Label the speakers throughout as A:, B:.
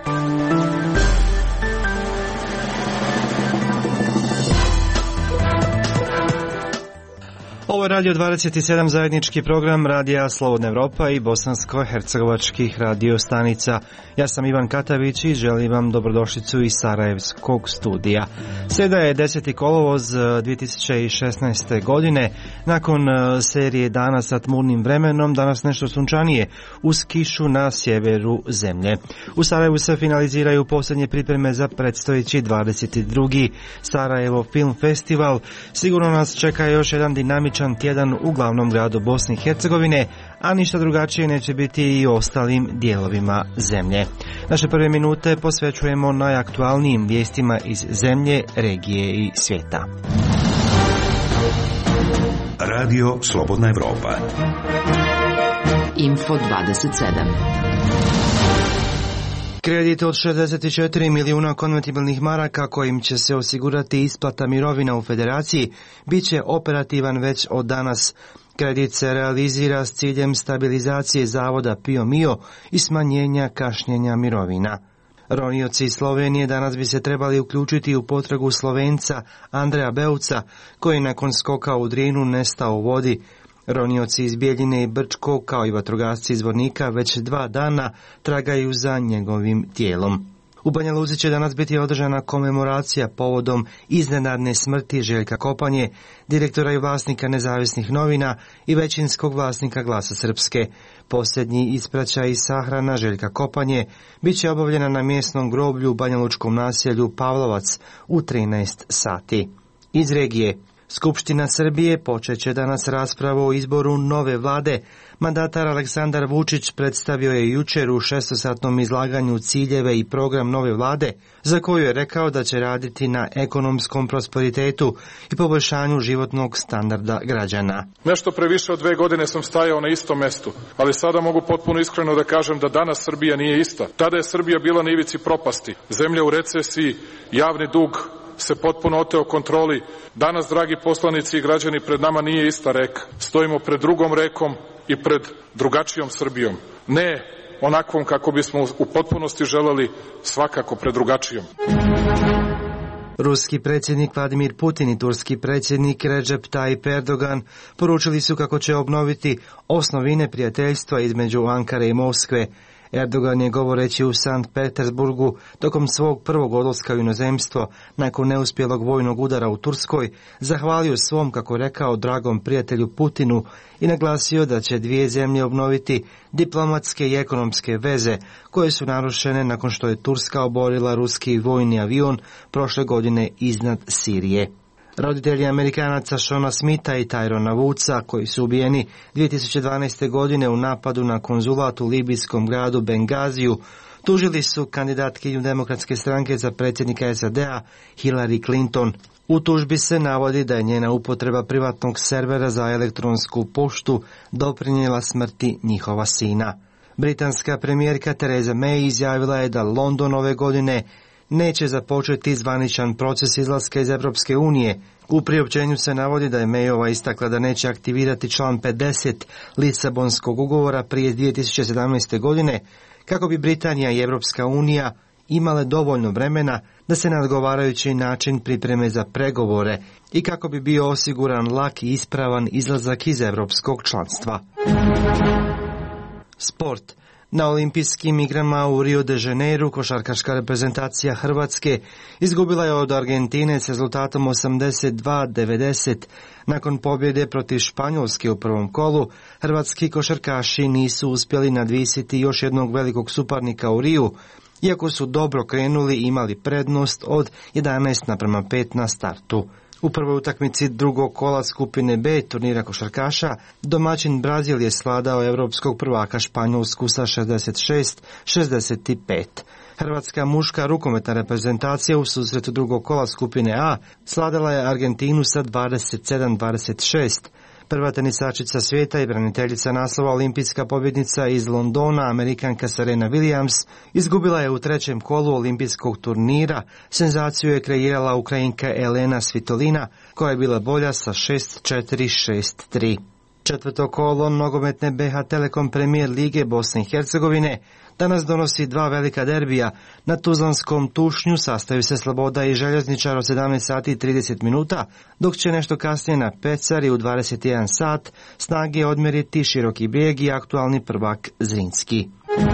A: Ovo je Radio 27, zajednički program Radija Slobodna Evropa i bosansko-hercegovačkih radio stanica. Ja sam Ivan Katavić i želim vam dobrodošlicu iz Sarajevskog studija. Sreda je 10. kolovoz 2016. godine. Nakon serije dana sa tmurnim vremenom, danas nešto sunčanije uz kišu na sjeveru zemlje. U Sarajevu se finaliziraju posljednje pripreme za predstojeći 22. Sarajevo Film Festival. Sigurno nas čeka još jedan dinamičan tjedan u glavnom gradu Bosne i Hercegovine, a ništa drugačije neće biti i u ostalim dijelovima zemlje. Naše prve minute posvećujemo najaktualnijim vijestima iz zemlje, regije i svijeta.
B: Radio Slobodna Evropa.
C: Info 27.
A: Kredit od 64 milijuna konvertibilnih maraka kojim će se osigurati isplata mirovina u federaciji bit će operativan već od danas. Kredit se realizira s ciljem stabilizacije zavoda PIO MIO i smanjenja kašnjenja mirovina. Ronioci iz Slovenije danas bi se trebali uključiti u potragu Slovenca Andreja Beuca, koji nakon skoka u Drinu nestao u vodi. Ronioci iz Bijeljine i Brčkog, kao i vatrogasci iz Vornika, već 2 dana tragaju za njegovim tijelom. U Banja Luci će danas biti održana komemoracija povodom iznenadne smrti Željka Kopanje, direktora i vlasnika Nezavisnih novina i većinskog vlasnika Glasa Srpske. Posljednji ispraćaj i sahrana Željka Kopanje bit će obavljena na mjesnom groblju u banjalučkom naselju Pavlovac u 13 sati. Iz regije. Skupština Srbije počet će danas raspravu o izboru nove vlade. Mandatar Aleksandar Vučić predstavio je jučer u 6-satnom izlaganju ciljeve i program nove vlade, za koju je rekao da će raditi na ekonomskom prosperitetu i poboljšanju životnog standarda građana.
D: Nešto pre više od 2 godine sam stajao na istom mestu, ali sada mogu potpuno iskreno da kažem da danas Srbija nije ista. Tada je Srbija bila na ivici propasti, zemlja u recesiji, javni dug se potpuno oteo kontroli. Danas, dragi poslanici i građani, pred nama nije ista reka. Stojimo pred drugom rekom i pred drugačijom Srbijom. Ne onakvom kako bismo u potpunosti želeli, svakako pred drugačijom.
A: Ruski predsjednik Vladimir Putin i turski predsjednik Recep Tayyip Erdogan poručili su kako će obnoviti osnovine prijateljstva između Ankare i Moskve. Erdogan je govoreći u Sankt Petersburgu tokom svog prvog odlaska u inozemstvo nakon neuspjelog vojnog udara u Turskoj zahvalio svom, kako rekao, dragom prijatelju Putinu i naglasio da će dvije zemlje obnoviti diplomatske i ekonomske veze koje su narušene nakon što je Turska oborila ruski vojni avion prošle godine iznad Sirije. Roditelji Amerikanaca Shona Smitha i Tyrona Woodsa, koji su ubijeni 2012. godine u napadu na konzulat u libijskom gradu Bengaziju, tužili su kandidatkinju Demokratske stranke za predsjednika SAD-a Hillary Clinton. U tužbi se navodi da je njena upotreba privatnog servera za elektronsku poštu doprinijela smrti njihova sina. Britanska premijerka Theresa May izjavila je da London ove godine neće započeti zvaničan proces izlaska iz Europske unije. U priopćenju se navodi da je Mayova istakla da neće aktivirati član 50 Lisabonskog ugovora prije 2017. godine, kako bi Britanija i Europska unija imale dovoljno vremena da se na odgovarajući način pripreme za pregovore i kako bi bio osiguran lak i ispravan izlazak iz europskog članstva. Sport. Na olimpijskim igrama u Rio de Janeiro košarkaška reprezentacija Hrvatske izgubila je od Argentine s rezultatom 82-90. Nakon pobjede protiv Španjolske u prvom kolu, hrvatski košarkaši nisu uspjeli nadvisiti još jednog velikog suparnika u Riju, iako su dobro krenuli i imali prednost od 11:5 na startu. U prvoj utakmici drugog kola skupine B turnira košarkaša domaćin Brazil je svladao europskog prvaka Španjolsku sa 66-65. Hrvatska muška rukometna reprezentacija u susretu drugog kola skupine A svladala je Argentinu sa 27-26. Prva tenisačica svijeta i braniteljica naslova olimpijska pobjednica iz Londona, Amerikanka Serena Williams, izgubila je u trećem kolu olimpijskog turnira. Senzaciju je kreirala Ukrajinka Elena Svitolina, koja je bila bolja sa 6-4, 6-3. Četvrto kolo nogometne BH Telekom Premier lige Bosne i Hercegovine danas donosi dva velika derbija. Na tuzlanskom Tušnju sastaju se Sloboda i Željezničar od 17 sati i 30 minuta, dok će nešto kasnije na Pecari u 21 sat snage odmjeriti Široki Brijeg i aktualni prvak Zrinski.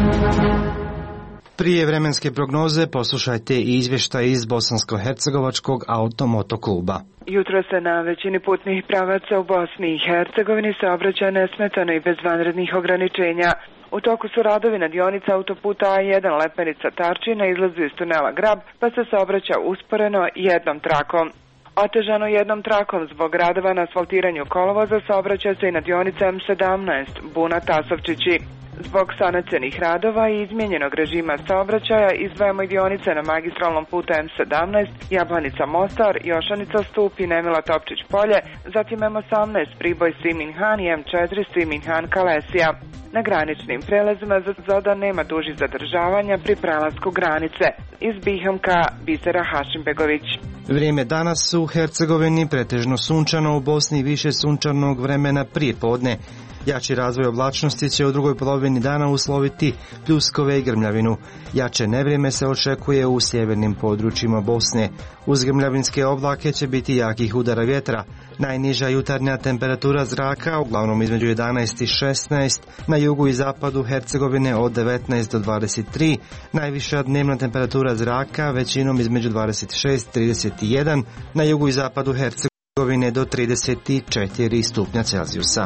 A: Prije vremenske prognoze poslušajte i izvještaj iz Bosansko-hercegovačkog automotokluba.
C: Jutro se na većini putnih pravaca u Bosni i Hercegovini saobraćaj nesmetano i bez vanrednih ograničenja. U toku su radovi na dionici autoputa A1 Lepenica-Tarči na izlazu iz tunela Grab, pa se saobraća usporeno jednom trakom. Otežano jednom trakom zbog radova na asfaltiranju kolovoza saobraća se i na dionici M17 Buna-Tasovčići. Zbog sanacionih radova i izmijenjenog režima saobraćaja izdvajamo i dionice na magistralnom putu M17 Jablanica-Mostar, Jošanica-Stup i Nemila-Topčić-Polje, zatim M18 Priboj-Svimin-Han i M4 Svimin-Han-Kalesija. Na graničnim prelazima za dan nema dužih zadržavanja pri prelasku granice. Iz Bihamka, Bisera Hašimbegović.
A: Vrijeme danas u Hercegovini pretežno sunčano, u Bosni više sunčanog vremena prije podne. Jači razvoj oblačnosti će u drugoj polovini dana usloviti pljuskove i grmljavinu. Jače nevrijeme se očekuje u sjevernim područjima Bosne. Uz grmljavinske oblake će biti jakih udara vjetra. Najniža jutarnja temperatura zraka uglavnom između 11 i 16, na jugu i zapadu Hercegovine od 19 do 23, najviša dnevna temperatura zraka većinom između 26 i 31, na jugu i zapadu Hercegovine do 34 stupnja Celzijusa.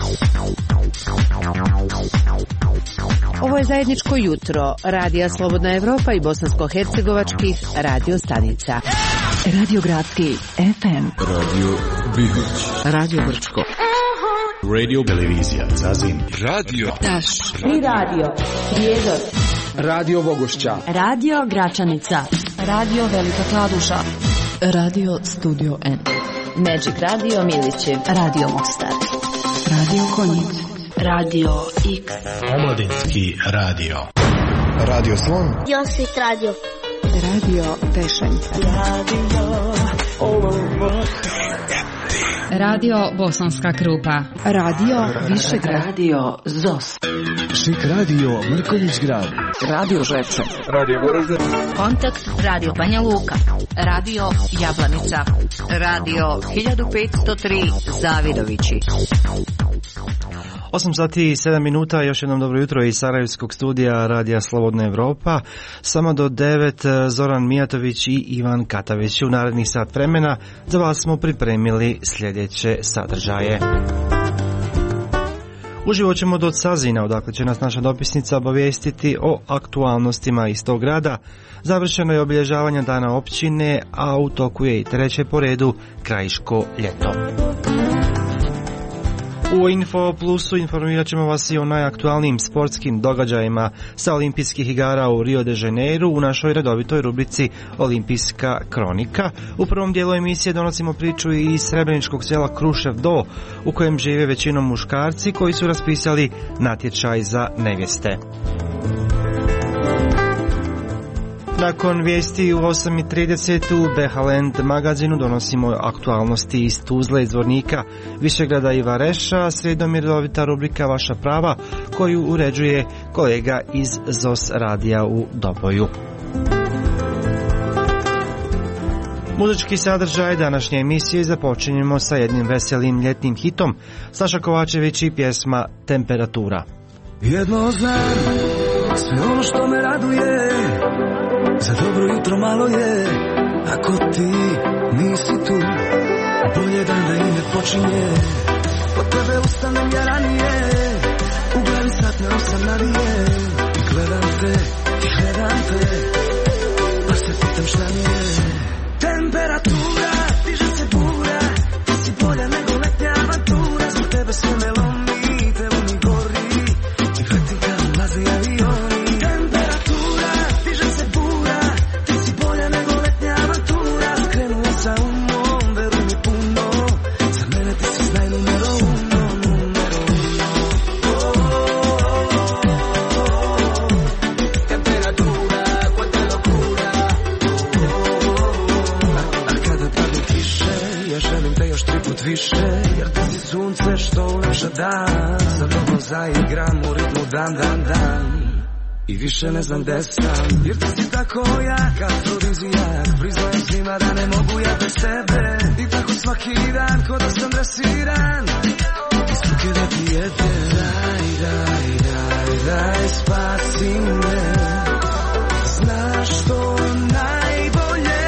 E: Ovo je zajedničko jutro Radija Slobodna Evropa i bosansko-hercegovačkih radio stanica. Radio Gradski FM,
F: Radio Bihać,
E: Radio Brčko,
F: Radio Televizija Zazin, Radio
E: Taš, Tri Radio, Prijedor,
G: Radio Bogošća,
E: Radio Gračanica, Radio Velika Kladuša, Radio Studio N, Magic Radio Milićev, Radio Mostar, Radio Konjic, Radio X,
F: Omladinski radio,
H: Radio Slon,
I: Josvit Radio,
E: Radio Tešanj,
J: Radio Bosanska Krupa,
E: Radio Višegrad, Radio Zos,
G: Šik Radio Mrkonjić Grad,
E: Radio Žepče,
G: Radio Goražde,
J: Kontakt Radio Banja Luka, Radio Jablanica, Radio 1503 Zavidovići.
A: 8 sati i 7 minuta, još jednom dobro jutro iz Sarajevskog studija Radija Slobodna Evropa. Samo do 9 Zoran Mijatović i Ivan Katavić. U narednih sat vremena za vas smo pripremili sljedeće sadržaje. Uživo ćemo do Sazina, odakle će nas naša dopisnica obavijestiti o aktualnostima iz tog grada. Završeno je obilježavanje dana općine, a u toku je i treće po redu Krajiško ljeto. U Info Plusu informirat ćemo vas i o najaktualnijim sportskim događajima sa olimpijskih igara u Rio de Janeiro u našoj redovitoj rubrici Olimpijska kronika. U prvom dijelu emisije donosimo priču i iz srebreničkog sela Krušev Do, u kojem žive većinom muškarci koji su raspisali natječaj za nevjeste. Nakon vijesti u 8:30 u Behaland magazinu donosimo aktualnosti iz Tuzle, iz Zvornika, Višegrada i Vareša, srijedom je redovita rubrika Vaša prava koju uređuje kolega iz ZOS radija u Doboju. Muzički sadržaj današnje emisije započinjemo sa jednim veselim ljetnim hitom. Saša Kovačević i pjesma Temperatura.
K: Jedno znam, sve ono što me raduje, za dobro jutro malo je, ako ti nisi tu, bolje dan da i ne počinje. Po tebe ustanem ja ranije, u glavi sat na 8 navije, i gledam te, pa se pitam šta mi je. Temperatura, diže se bura, ti si bolja nego letnja avantura, za tebe sve me lomi, telo mi gori, i letim kad mlaze avioni. Temperatura, diže se bura, ti si bolja nego letnja avantura, skrenula sa umom, veruj mi puno, za mene ti si znaj numero uno, numero uno. dan. Sa tobom zaigram u ritmu dan. I više ne znam gde sam, jer ti si tako jak, afrodizijak. Priznajem svima da ne mogu ja bez tebe. I tako svaki dan, ko da sam dresiran. I suke da ti jedem. Daj, spasi me. Znaš što najbolje.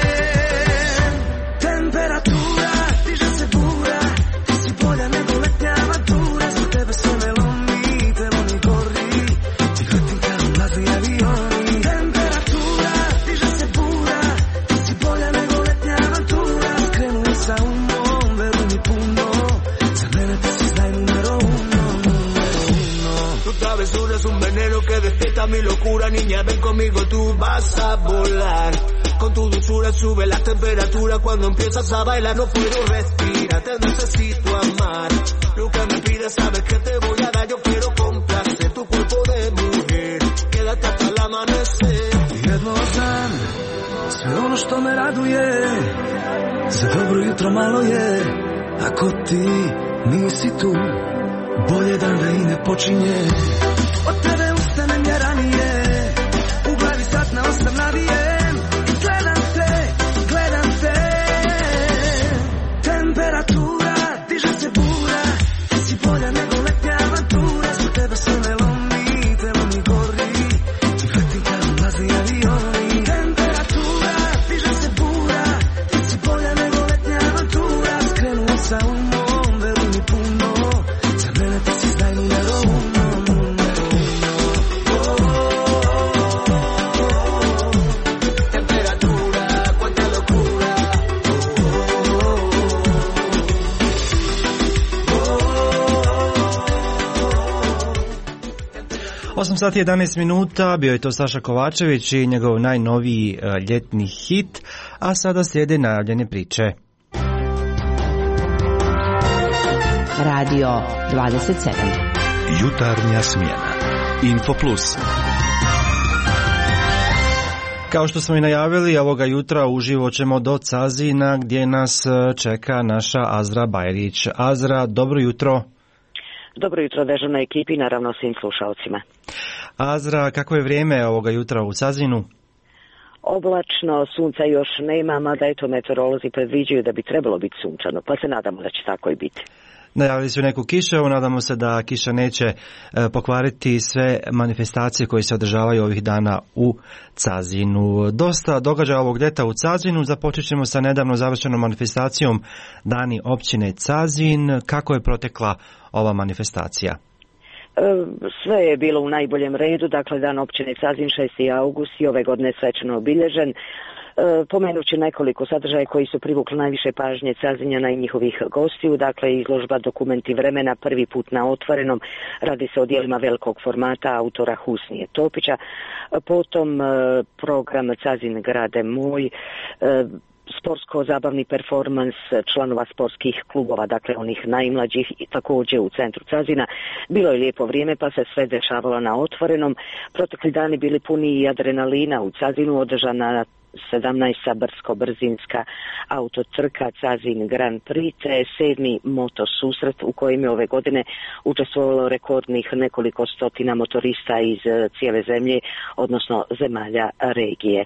K: Temperatura, diže se bura. Ti si bolja nego letnja avantura. Za tebe sve me lomi, telo mi gori. Ti vratim kao mlazni avioni. Temperatura, diže se bura. Ti si bolja nego letnja avantura. Krenuli sa umom, veruj mi puno. Za mene ti si znaj numero uno.
I: Tú sabes un veneno que despierta mi locura. Niña, ven conmigo, tú vas a volar. Con tu dulzura sube la temperatura. Cuando empiezas a bailar no puedo respirar. Te necesito amar. Lo que me pides sabes que te voy a dar. Yo quiero complacer tu cuerpo de mujer. Quédate hasta el amanecer.
K: Jedno znam, sve ono što me raduje. Za dobro jutro malo je. Ako ti nisi tu, bolje dan da i ne počinje. Od tebe ustanem ja ranije. U glavi sad na osam navijem. I gledam te. Temperatura, diže se bura. Ti si bolja nego letnja avantura. Za tebe sve me lomi, telo mi gori. Ti vratim kao mlazni avioni. Temperatura, diže se bura. Ti si bolja nego letnja avantura. Skrenuo sa umom, veruj mi puno. Za mene ti si znaj numero uno.
I: Temperatura, cuánta locura.
A: 8 sati 11 minuta, bio je to Saša Kovačević i njegov najnoviji ljetni hit, a sada slijede najavljene priče.
E: Radio 27.
B: Jutarnja smjena.
F: Info Plus.
A: Kao što smo i najavili, ovoga jutra uživo ćemo do Cazina gdje nas čeka naša Azra Bajrić. Azra, dobro jutro.
L: Dobro jutro dežurnoj ekipi, naravno svim slušalcima.
A: Azra, kako je vrijeme ovoga jutra u Cazinu?
L: Oblačno, sunca još nema, mada eto meteorolozi predviđaju da bi trebalo biti sunčano, pa se nadamo da će tako i biti.
A: Najavili su neku kišu, nadamo se da kiša neće pokvariti sve manifestacije koje se održavaju ovih dana u Cazinu. Dosta događaja ovog ljeta u Cazinu, započet ćemo sa nedavno završenom manifestacijom Dani općine Cazin. Kako je protekla ova manifestacija?
L: Sve je bilo u najboljem redu, dakle dan općine Cazin 6. august i ove godine svečano obilježen. Pomenut ću nekoliko sadržaja koji su privukli najviše pažnje Cazinjana i njihovih gostiju, dakle izložba Dokumenti vremena prvi put na otvorenom, radi se o djelima velikog formata autora Husnije Topića, potom program Cazin grade moj, sportsko-zabavni performans članova sportskih klubova, dakle onih najmlađih i također u centru Cazina. Bilo je lijepo vrijeme pa se sve dešavalo na otvorenom. Protekli dani bili puni i adrenalina u Cazinu, održana 17. brdsko-brzinska autotrka Cazin Grand Prix, te 7. moto susret u kojem je ove godine učestvovalo rekordnih nekoliko stotina motorista iz cijele zemlje, odnosno zemalja regije.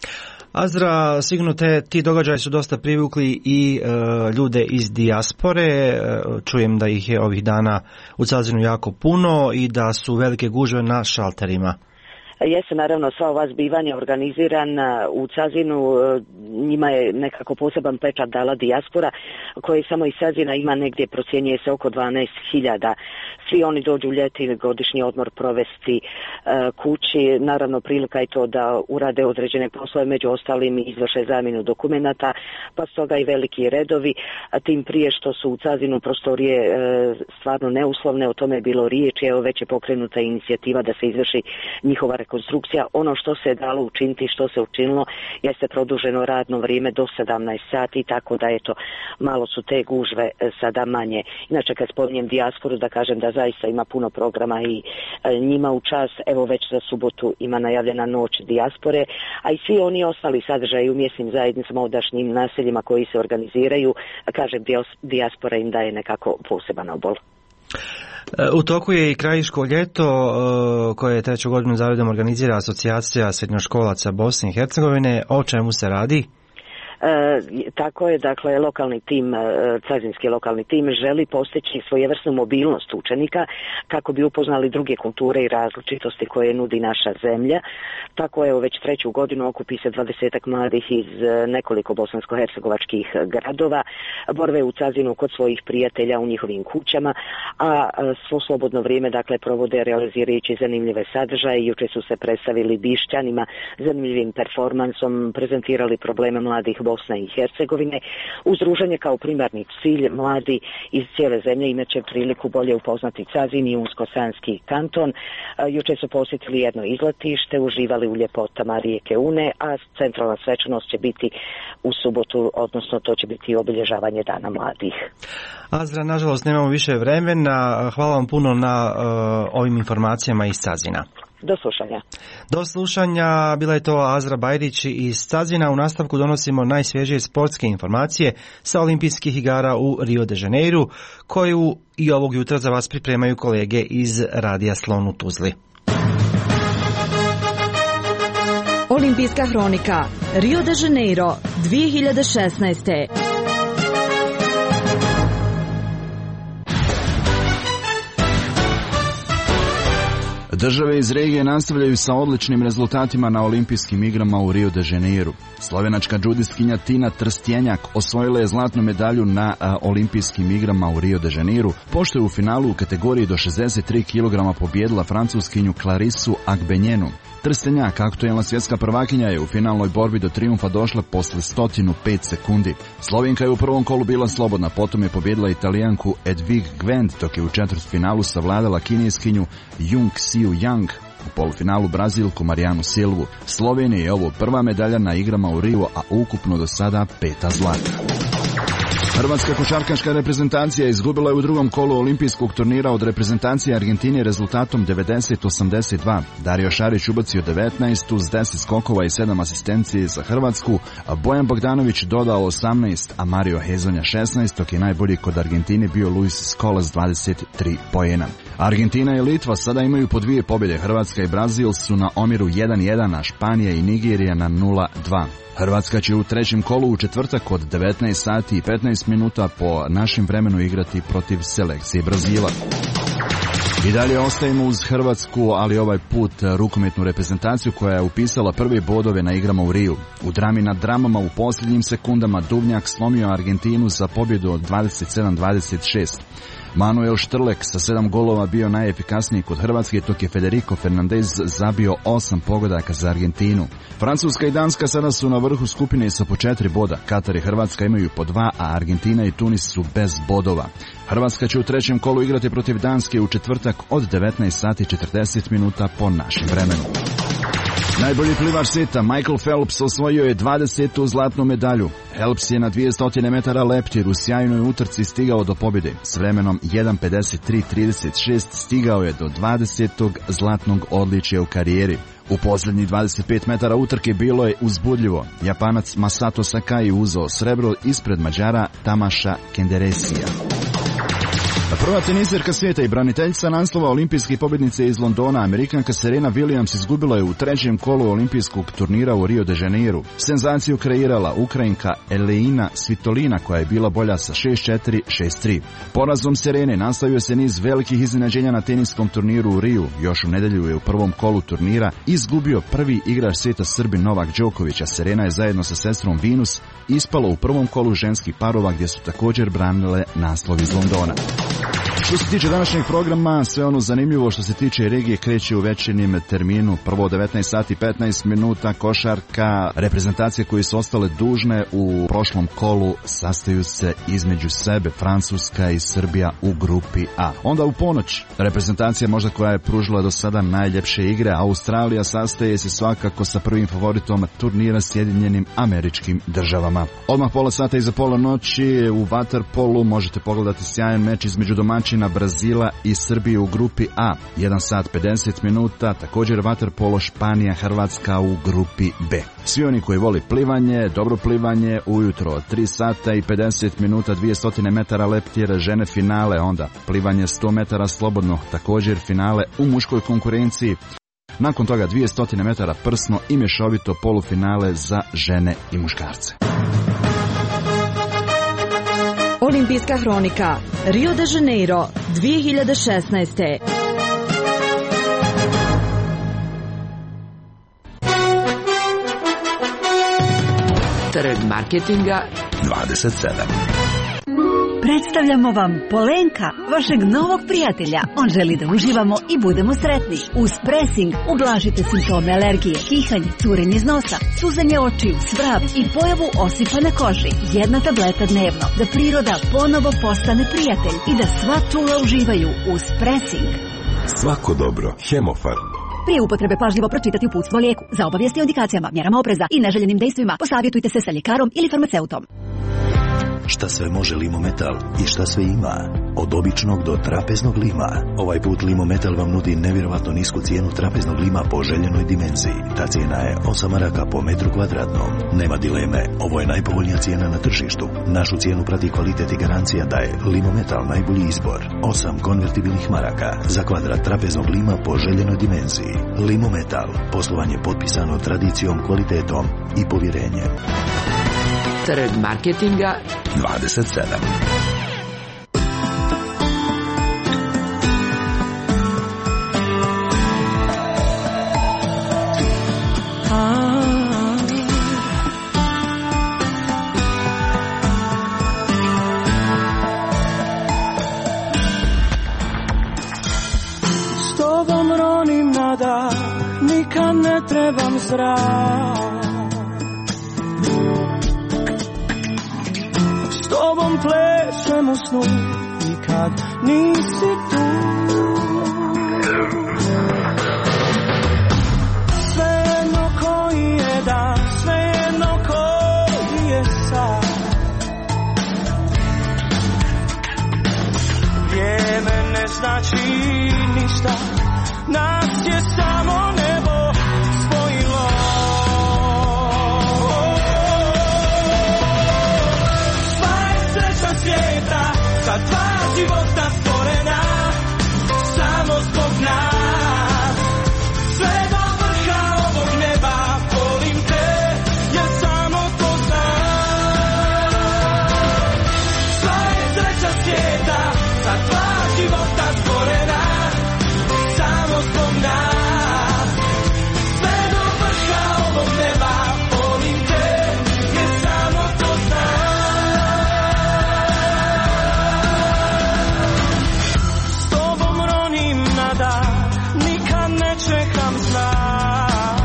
A: Azra, sigurno ti događaji su dosta privukli i ljude iz dijaspore. Čujem da ih je ovih dana u Cazinu jako puno i da su velike gužve na šalterima.
L: Jeste, naravno, sva ova zbivanja organizirana u Cazinu, njima je nekako poseban pečat dala dijaspora, koji samo iz Cazina ima negdje, procjenjuje se oko 12.000. Svi oni dođu ljeti godišnji odmor provesti kući, naravno prilika je to da urade određene poslove, među ostalim izvrše zamjenu dokumenata, pa stoga i veliki redovi, a tim prije što su u Cazinu prostorije stvarno neuslovne, o tome je bilo riječi, evo već je pokrenuta inicijativa da se izvrši njihova rekonstrukcija. Ono što se je dalo učiniti, što se učinilo, jeste produženo radno vrijeme do 17 sati, tako da eto, malo su te gužve sada manje. Inače, kad spominjem dijasporu, da kažem da zaista ima puno programa i njima u čast, evo već za subotu ima najavljena noć dijaspore, a i svi oni ostali sadržaji u mjesnim zajednicama, odašnjim naseljima koji se organiziraju, kažem, dijaspora im daje nekako poseban obol.
A: U toku je i krajiško ljeto koje treću godinu za redom organizira Asocijacija srednjoškolaca Bosne i Hercegovine. O čemu se radi?
L: Tako je, dakle, lokalni tim, cazinski lokalni tim želi postići svojevrsnu mobilnost učenika kako bi upoznali druge kulture i različitosti koje nudi naša zemlja. Tako je, već treću godinu okupi se 20 mladih iz nekoliko bosansko-hercegovačkih gradova, borave u Cazinu kod svojih prijatelja u njihovim kućama, a svo slobodno vrijeme, dakle, provode realizirajući zanimljive sadržaje. Juče su se predstavili Bišćanima zanimljivim performansom, prezentirali probleme mladih Bosne i Hercegovine. Uz druženje kao primarni cilj, mladi iz cijele zemlje imat će priliku bolje upoznati Cazin i Unsko-Sanski kanton. Juče su posjetili jedno izletište, uživali u ljepotama rijeke Une, a centralna svečanost će biti u subotu, odnosno to će biti obilježavanje Dana mladih.
A: Azra, nažalost nemamo više vremena. Hvala vam puno na ovim informacijama iz Cazina.
L: Do slušanja.
A: Do slušanja, bila je to Azra Bajrić iz Cazina. U nastavku donosimo najsvježije sportske informacije sa olimpijskih igara u Rio de Janeiru, koju i ovog jutra za vas pripremaju kolege iz Radija Slon u Tuzli.
M: Olimpijska hronika Rio de Janeiro 2016.
N: Države iz regije nastavljaju sa odličnim rezultatima na olimpijskim igrama u Rio de Janeiru. Slovenačka džudistkinja Tina Trstjenjak osvojila je zlatnu medalju na olimpijskim igrama u Rio de Janeiru, pošto je u finalu u kategoriji do 63 kg pobjedila francuskinju Clarissu Agbenjenu. Trstenjak, aktuelna svjetska prvakinja, je u finalnoj borbi do trijumfa došla posle 105 sekundi. Slovenka je u prvom kolu bila slobodna, potom je pobjedila Italijanku Edvig Gwend, dok je u četvrtfinalu savladala kineskinju Jung Siu Yang, u polufinalu Brazilku Marijanu Silvu. Slovenija je ovo prva medalja na igrama u Rio, a ukupno do sada 5 zlata. Hrvatska košarkaška reprezentacija izgubila je u drugom kolu olimpijskog turnira od reprezentacije Argentine rezultatom 90-82. Dario Šarić ubacio 19 uz 10 skokova i 7 asistencije za Hrvatsku, a Bojan Bogdanović dodao 18, a Mario Hezonja 16, dok je najbolji kod Argentine bio Luis Scolas 23 poena. Argentina i Litva sada imaju po 2 pobjede, Hrvatska i Brazil su na omjeru 1-1, a Španija i Nigerija na 0-2. Hrvatska će u trećem kolu u četvrtak od 19 sati i 15 minuta po našem vremenu igrati protiv selekcije Brazila. I dalje ostajemo uz Hrvatsku, ali ovaj put rukometnu reprezentaciju koja je upisala prve bodove na igrama u Riju. U drami nad dramama u posljednjim sekundama Duvnjak slomio Argentinu za pobjedu od 27-26. Manuel Štrlek sa 7 golova bio najefikasniji kod Hrvatske, dok je Federico Fernandez zabio 8 pogodaka za Argentinu. Francuska i Danska sada su na vrhu skupine sa po 4 boda. Katar i Hrvatska imaju po 2, a Argentina i Tunis su bez bodova. Hrvatska će u trećem kolu igrati protiv Danske u četvrtak od 19 sati 40 minuta po našem vremenu. Najbolji plivač svijeta Michael Phelps osvojio je 20. zlatnu medalju. Phelps je na 200 metara leptir u sjajnoj utrci stigao do pobjede. S vremenom 1.53.36 stigao je do 20. zlatnog odličja u karijeri. U posljednjih 25 metara utrke bilo je uzbudljivo. Japanac Masato Sakai uzeo srebro ispred Mađara Tamaša Kenderesija. Prva teniserka svijeta i braniteljica naslova olimpijske pobjednice iz Londona, Amerikanka Serena Williams, izgubila je u trećem kolu olimpijskog turnira u Rio de Janeiru. Senzaciju kreirala Ukrajinka Elena Svitolina, koja je bila bolja sa 6-4, 6-3. Porazom Serene nastavio se niz velikih iznenađenja na teniskom turniru u Riju. Još u nedjelju je u prvom kolu turnira izgubio prvi igrač svijeta Srbin Novak Đoković, a Serena je zajedno sa sestrom Venus ispala u prvom kolu ženskih parova, gdje su također branile naslov iz Londona. Što se tiče današnjeg programa, sve ono zanimljivo što se tiče regije kreće u večernjem terminu. Prvo 19 sati 15 minuta košarka. Reprezentacije koje su ostale dužne u prošlom kolu sastaju se između sebe, Francuska i Srbija u grupi A. Onda u ponoć reprezentacija možda koja je pružila do sada najljepše igre, Australija sastaje se svakako sa prvim favoritom turnira Sjedinjenim Američkim Državama. Odmah pola sata iza pola noći u vaterpolu možete pogledati sjajan meč između domaćina domaćina Brazila i Srbije u grupi A, 1 sat 50 minuta, također vaterpolo Španija, Hrvatska u grupi B. Svi oni koji voli plivanje, dobro plivanje, ujutro 3 sata i 50 minuta, 200 metara leptir, žene finale, onda plivanje 100 metara slobodno, također finale u muškoj konkurenciji. Nakon toga 200 metara prsno i mješovito polufinale za žene i muškarce.
M: Olimpijska hronika, Rio de Janeiro, 2016.
E: Trg marketinga
B: 27.
O: Predstavljamo vam Polenka, vašeg novog prijatelja. On želi da uživamo i budemo sretni. Uz presing ublažite simptome alergije, kihanje, curenje iz nosa, suzanje očiju, svrab i pojavu osipa na koži. 1 tableta dnevno, da priroda ponovo postane prijatelj i da sva čula uživaju uz presing.
B: Svako dobro. Hemofarm.
O: Prije upotrebe pažljivo pročitati uputstvo o lijeku. Za obavijesti o indikacijama, mjerama opreza i neželjenim dejstvima posavjetujte se sa ljekarom ili farmaceutom.
B: Šta sve može Limometal i šta sve ima? Od običnog do trapeznog lima. Ovaj put Limometal vam nudi nevjerovatno nisku cijenu trapeznog lima po željenoj dimenziji. Ta cijena je 8 maraka po metru kvadratnom. Nema dileme, ovo je najpovoljnija cijena na tržištu. Našu cijenu prati kvalitet i garancija da je Limometal najbolji izbor. 8 konvertibilnih maraka za kvadrat trapeznog lima po željenoj dimenziji. Limometal, poslovanje potpisano tradicijom, kvalitetom i povjerenjem.
E: Trg marketinga
B: 27.
K: S tobom ronim na dah, nikad ne trebam zrak. S tobom plešem u snu, nikad nisi tu. Svejedno koji je dan, svejedno koji je sad. Vrijeme ne znači ništa, nas je samo nebo spojilo. Svijeta, za 2 života stvorena, samo zbog nas. Sve do vrha ovog neba, volim te, jer samo to znam. Sva je sreća svijeta, za 2 života stvorena, samo zbog nas. Sve do vrha ovog neba, volim te, jer samo to znam. Nikad ne čekam znak.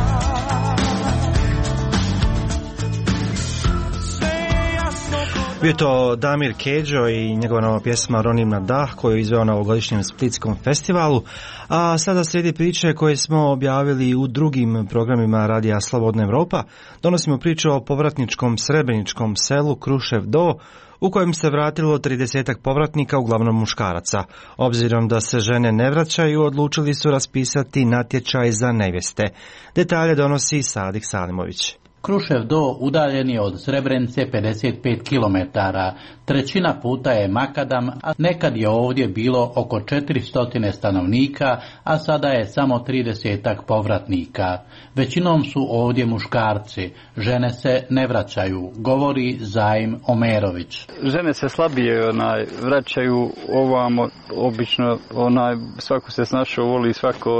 A: Bio to Damir Kedžo i njegova nova pjesma Ronim na dah koju je izveo na ovogodišnjem Splitskom festivalu. A sada slijedi priče koje smo objavili u drugim programima Radija Slobodna Evropa. Donosimo priču o povratničkom srebreničkom selu Krušev Do, u kojem se vratilo 30 povratnika, uglavnom muškaraca. Obzirom da se žene ne vraćaju, odlučili su raspisati natječaj za nevjeste. Detalje donosi Sadik Salimović.
P: Krušev Do udaljen je od Srebrenice 55 km. Trećina puta je makadam, a nekad je ovdje bilo oko 400 stanovnika, a sada je samo 30 povratnika. Većinom su ovdje muškarci, žene se ne vraćaju, govori Zaim Omerović.
Q: Žene se slabije vraćaju ovamo, obično svako se snašao, voli svako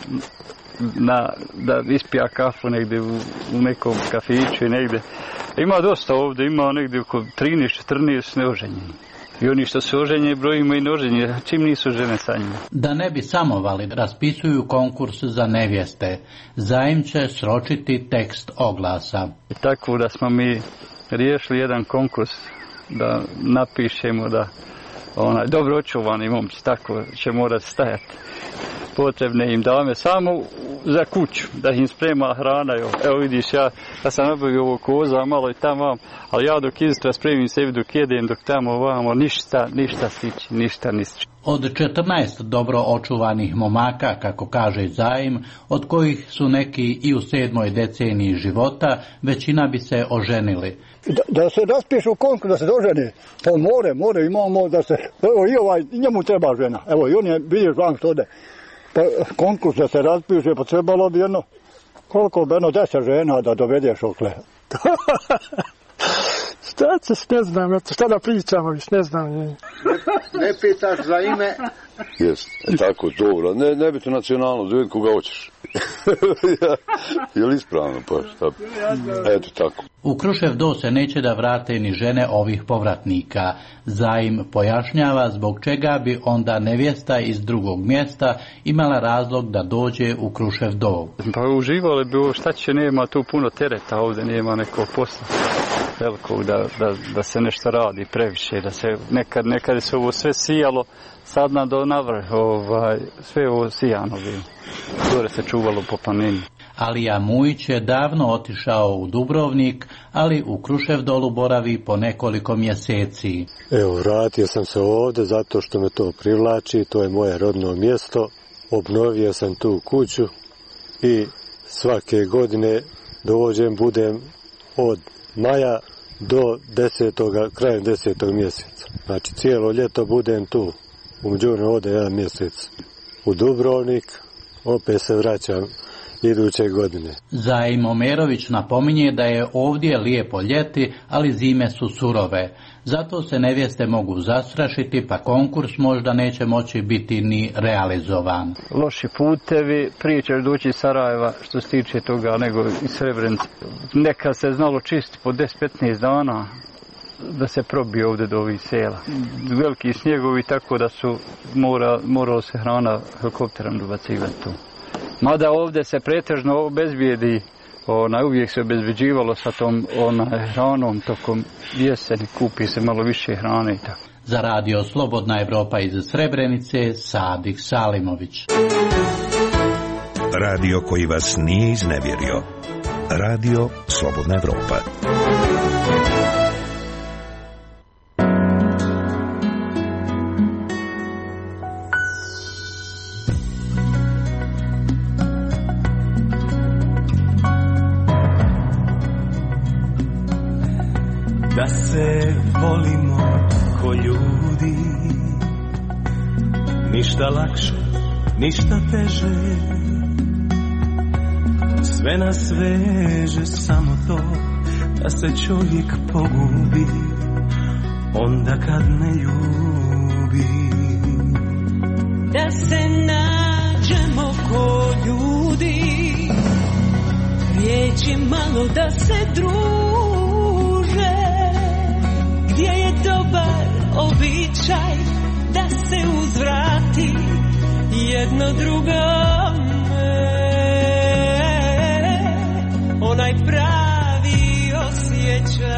Q: da ispija kafu negdje u nekom kafiću i negdje. Ima dosta ovdje, ima negdje oko 13-14 neoženjeni. I oni što se oženje brojimo i neoženje, čim nisu žene sa njima.
P: Da ne bi samovali, raspisuju konkurs za nevjeste. Zaim će sročiti tekst oglasa.
Q: I tako da smo mi riješili jedan konkurs da napišemo da dobro očuvani momci, tako će morati stajati. potrebne im dame samo za kuću, da im sprema hrana. Evo vidiš, ja sam nabavio ovo koza, malo i tamo, ali ja dok izistra spremim sebi, dok jedem, dok tamo ovamo, ništa stići, ništa nistići.
P: Od 14 dobro očuvanih momaka, kako kaže Zaim, od kojih su neki i u 7. deceniji života, većina bi se oženili.
R: Da se raspišu konkurs, da se dožene, pa more, imamo da se, evo i njemu treba žena, evo i on je, vidiš van što ode, pa konkurs da se raspiše, pa trebalo bi jedno, koliko bi 10 žena da dovedeš okle.
S: Ne znam, šta da pričamo, ne znam.
R: Ne pitaš za ime?
T: Jes, tako, dobro. Ne biti nacionalno, da vidim koga hoćeš. Je li ispravno, pa šta? Eto tako.
P: U Krušev Do se neće da vrate ni žene ovih povratnika. Zaim pojašnjava zbog čega bi onda nevjesta iz drugog mjesta imala razlog da dođe u Krušev Do.
Q: Pa uživali bi ovo, šta će, nema tu puno tereta, ovdje nema nekog posla velikog, da se nešto radi previše, da se nekad se ovo sve sijalo, sad do navrh, sve ovo sijano bilo. Gore se čuvalo po planini.
P: Alija Mujić je davno otišao u Dubrovnik, ali u Krušev Dolu boravi po nekoliko mjeseci.
U: Evo, vratio sam se ovdje zato što me to privlači, to je moje rodno mjesto. Obnovio sam tu kuću i svake godine dođem, budem od maja do krajem 10. mjeseca. Znači cijelo ljeto budem tu. Umeđutim ode 1 mjesec u Dubrovnik, opet se vraćam iduće godine.
P: Zaim Omerović napominje da je ovdje lijepo ljeti, ali zime su surove. Zato se nevjeste mogu zastrašiti, pa konkurs možda neće moći biti ni realizovan.
Q: Loši putevi, prije ćeš doći iz Sarajeva što se tiče toga nego iz Srebrenice. Nekad se znalo čistiti po 10-15 dana da se probije ovdje do ovih sela. Veliki snjegovi, tako da su moralo se hrana helikopterom dobacivati tu. Mada ovdje se pretežno obezbijedi, uvijek se obezbeđivalo sa tom hranom tokom jeseni, kupi se malo više hrane i tako.
P: Za radio Slobodna Evropa iz Srebrenice, Sadik Salimović.
B: Radio koji vas nije iznevjerio. Radio Slobodna Evropa.
K: Da se volimo ko ljudi, ništa lakše, ništa teže, sve nas veže samo to da se čovjek pogubi onda kad ne ljubi.
V: Da se nađemo ko ljudi, riječi malo da se druže, gdje je dobar običaj da se uzvrati jedno drugome, onaj pravi osjećaj.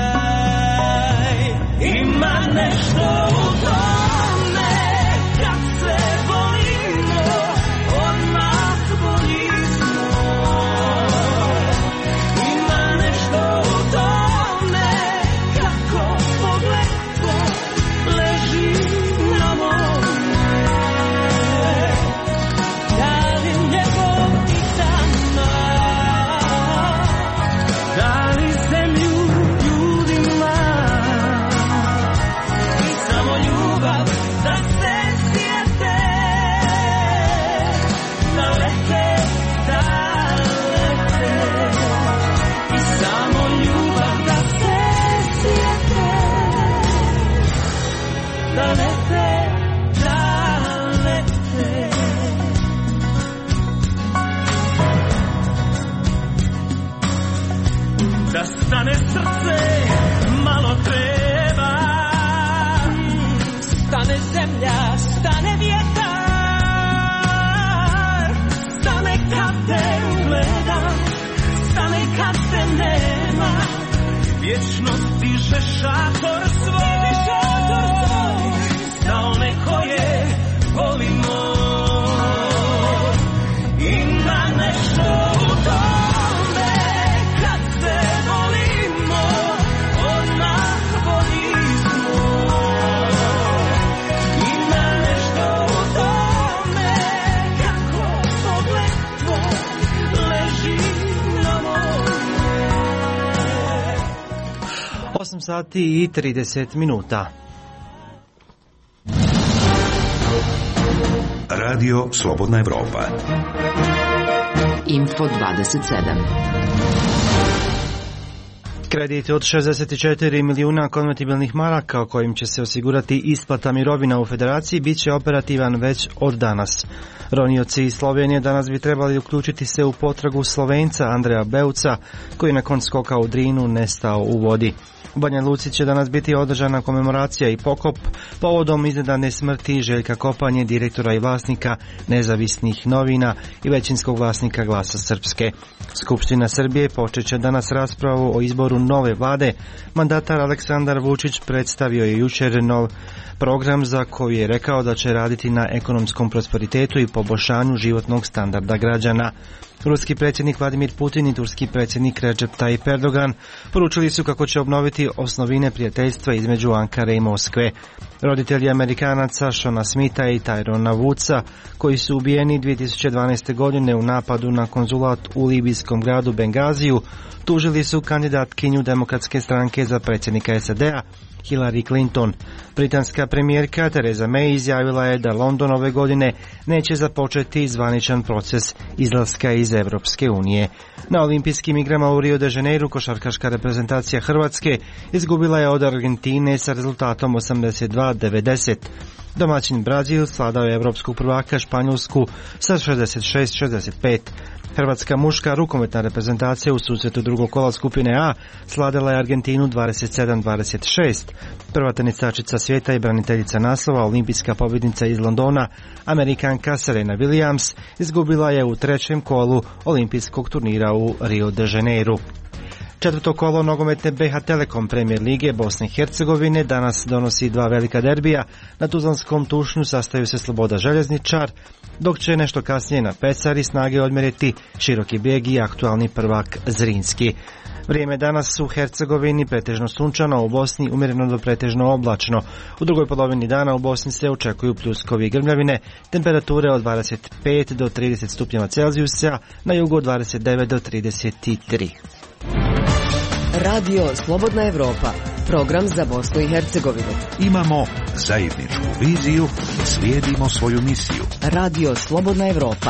V: Ima nešto u tome kad se volimo, odmah bolji smo. Ima nešto u tome kako pogled leži na mome. Da li ljepo i sama, da li zemlju ljudima, i samo ljubav da se sjete, da lete, i samo ljubav da se sjete, da lete, da stane srce malo treba, stane zemlja, stane vjetar, stane kad te ugledam, stane kad te nema, vječnost diže šator svoj za one koje volimo.
A: 8 sati i 30 minuta.
B: Radio Slobodna Evropa.
E: Info 27.
A: Kredit od 64 milijuna konvertibilnih maraka o kojim će se osigurati isplata mirovina u Federaciji bit će operativan već od danas. Ronioci iz Slovenije danas bi trebali uključiti se u potragu Slovenca Andreja Beuca, koji je nakon skoka u Drinu nestao u vodi. U Banja Luci će danas biti održana komemoracija i pokop povodom iznenadne smrti Željka Kopanje, direktora i vlasnika nezavisnih novina i većinskog vlasnika Glasa Srpske. Skupština Srbije počet će danas raspravu o izboru nove vlade. Mandatar Aleksandar Vučić predstavio je jučer nov program za koji je rekao da će raditi na ekonomskom prosperitetu i poboljšanju životnog standarda građana. Ruski predsjednik Vladimir Putin i turski predsjednik Recep Tayyip Erdogan poručili su kako će obnoviti osnovine prijateljstva između Ankare i Moskve. Roditelji Amerikanaca Shona Smitha i Tyrona Woodsa, koji su ubijeni 2012. godine u napadu na konzulat u libijskom gradu Bengaziju, tužili su kandidatkinju Demokratske stranke za predsjednika SAD-a Hillary Clinton. Britanska premijerka Theresa May izjavila je da London ove godine neće započeti zvaničan proces izlaska iz Europske unije. Na olimpijskim igrama u Rio de Janeiro košarkaška reprezentacija Hrvatske izgubila je od Argentine sa rezultatom 82-90. Domaćin Brazil svladao je evropskog prvaka Španjolsku sa 66-65. Hrvatska muška rukometna reprezentacija u susretu drugog kola skupine A svladala je Argentinu 27-26. Prva tenisačica svijeta i braniteljica naslova, olimpijska pobjednica iz Londona, Amerikanka Serena Williams, izgubila je u trećem kolu olimpijskog turnira u Rio de Janeiro. Četvrto kolo nogometne BH Telekom Premier lige Bosne i Hercegovine danas donosi dva velika derbija. Na tuzlanskom tušnju sastaju se Sloboda Željezničar, dok će nešto kasnije na Pecari snage odmjeriti Široki Brijeg i aktualni prvak Zrinski. Vrijeme danas u Hercegovini pretežno sunčano, u Bosni umjereno do pretežno oblačno. U drugoj polovini dana u Bosni se očekuju pljuskovi i grmljavine, temperature od 25 do 30 stupnjeva Celzijusa, na jugu od 29 do 33.
C: Radio Slobodna Evropa, program za Bosnu i Hercegovinu.
B: Imamo zajedničku viziju, slijedimo svoju misiju.
C: Radio Slobodna Evropa.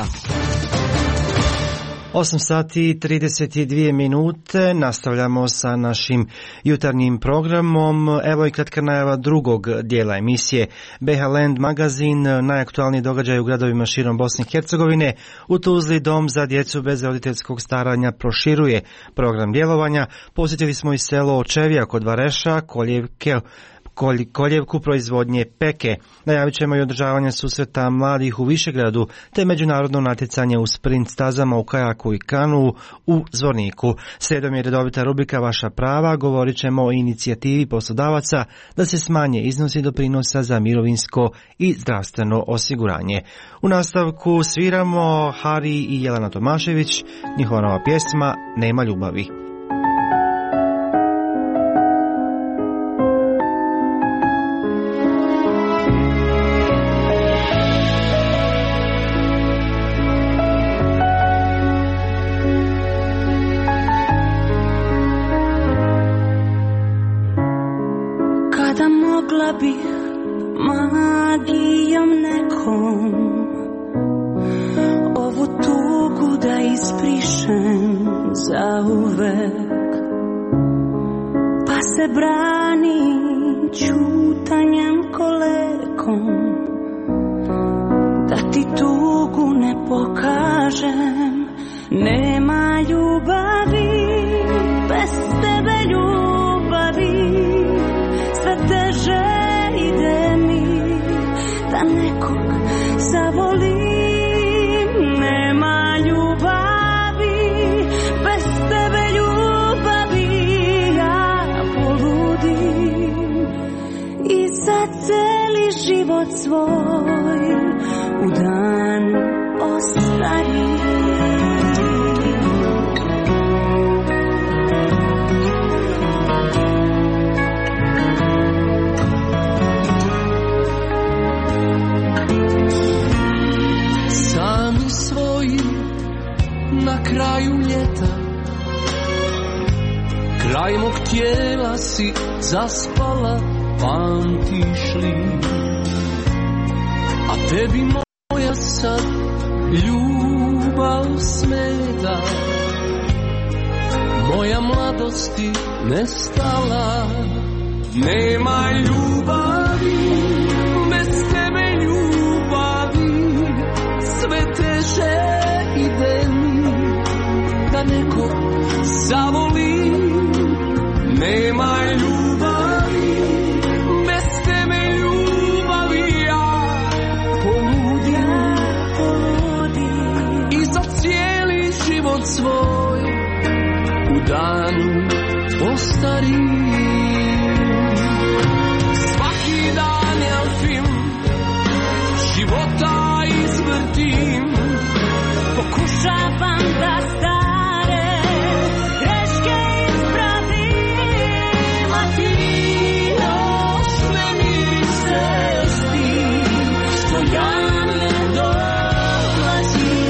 A: 8 sati i 32 minute, nastavljamo sa našim jutarnjim programom. Evo i kratka najava drugog dijela emisije. BH Land magazin, najaktualniji događaj u gradovima širom Bosne i Hercegovine. U Tuzli dom za djecu bez roditeljskog staranja proširuje program djelovanja. Posjetili smo i selo Očevija kod Vareša, Koljevku proizvodnje peke. Najavit ćemo i održavanje susreta mladih u Višegradu, te međunarodno natjecanje u sprint stazama u kajaku i kanu u Zvorniku. Slijedom je redovita rubrika Vaša prava, govorit ćemo o inicijativi poslodavaca da se smanje iznosi doprinosa za mirovinsko i zdravstveno osiguranje. U nastavku sviramo Hari i Jelena Tomašević, njihova nova pjesma Nema ljubavi.
K: Bih magijom nekom ovu tugu da isprišem zauvek, pa se branim ćutanjem kolekom, da ti tugu ne pokažem. Nema ljubavi bez tebe, ljubavi sve teže ide mi da nekog zavolim. Nema ljubavi bez tebe, ljubavi ja poludim i za cijeli život svoj u dan ostarim.
D: Na kraju ljeta, Kraj mog tijela si zaspala, pamtiš li? A tebi moja sad ljubav smeta, moja mladosti nestala. Nema ljubavi, bez tebe ljubavi, sve teže ide mi, da neko zavoli. Nema ljubavi, bez tebe ljubavi, ja poludim i za cijeli život svoj u danu ostarim. Svaki dan je film, života izvrtim, pokušavam da stare greške ispravim, a ti još me misliš ti, što ja ne dolazim.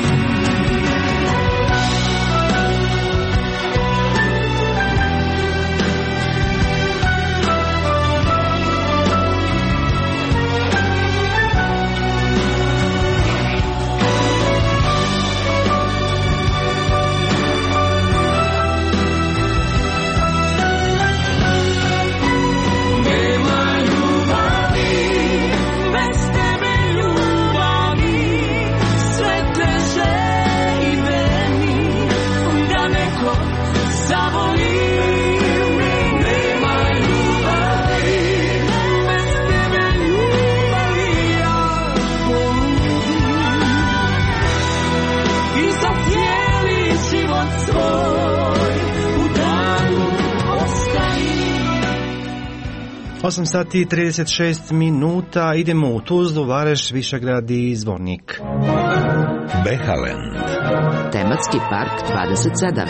A: Osam sati i 36 minuta, idemo u Tuzlu, Vareš, Višegrad i Zvornik.
B: Behaland.
E: Tematski park 27.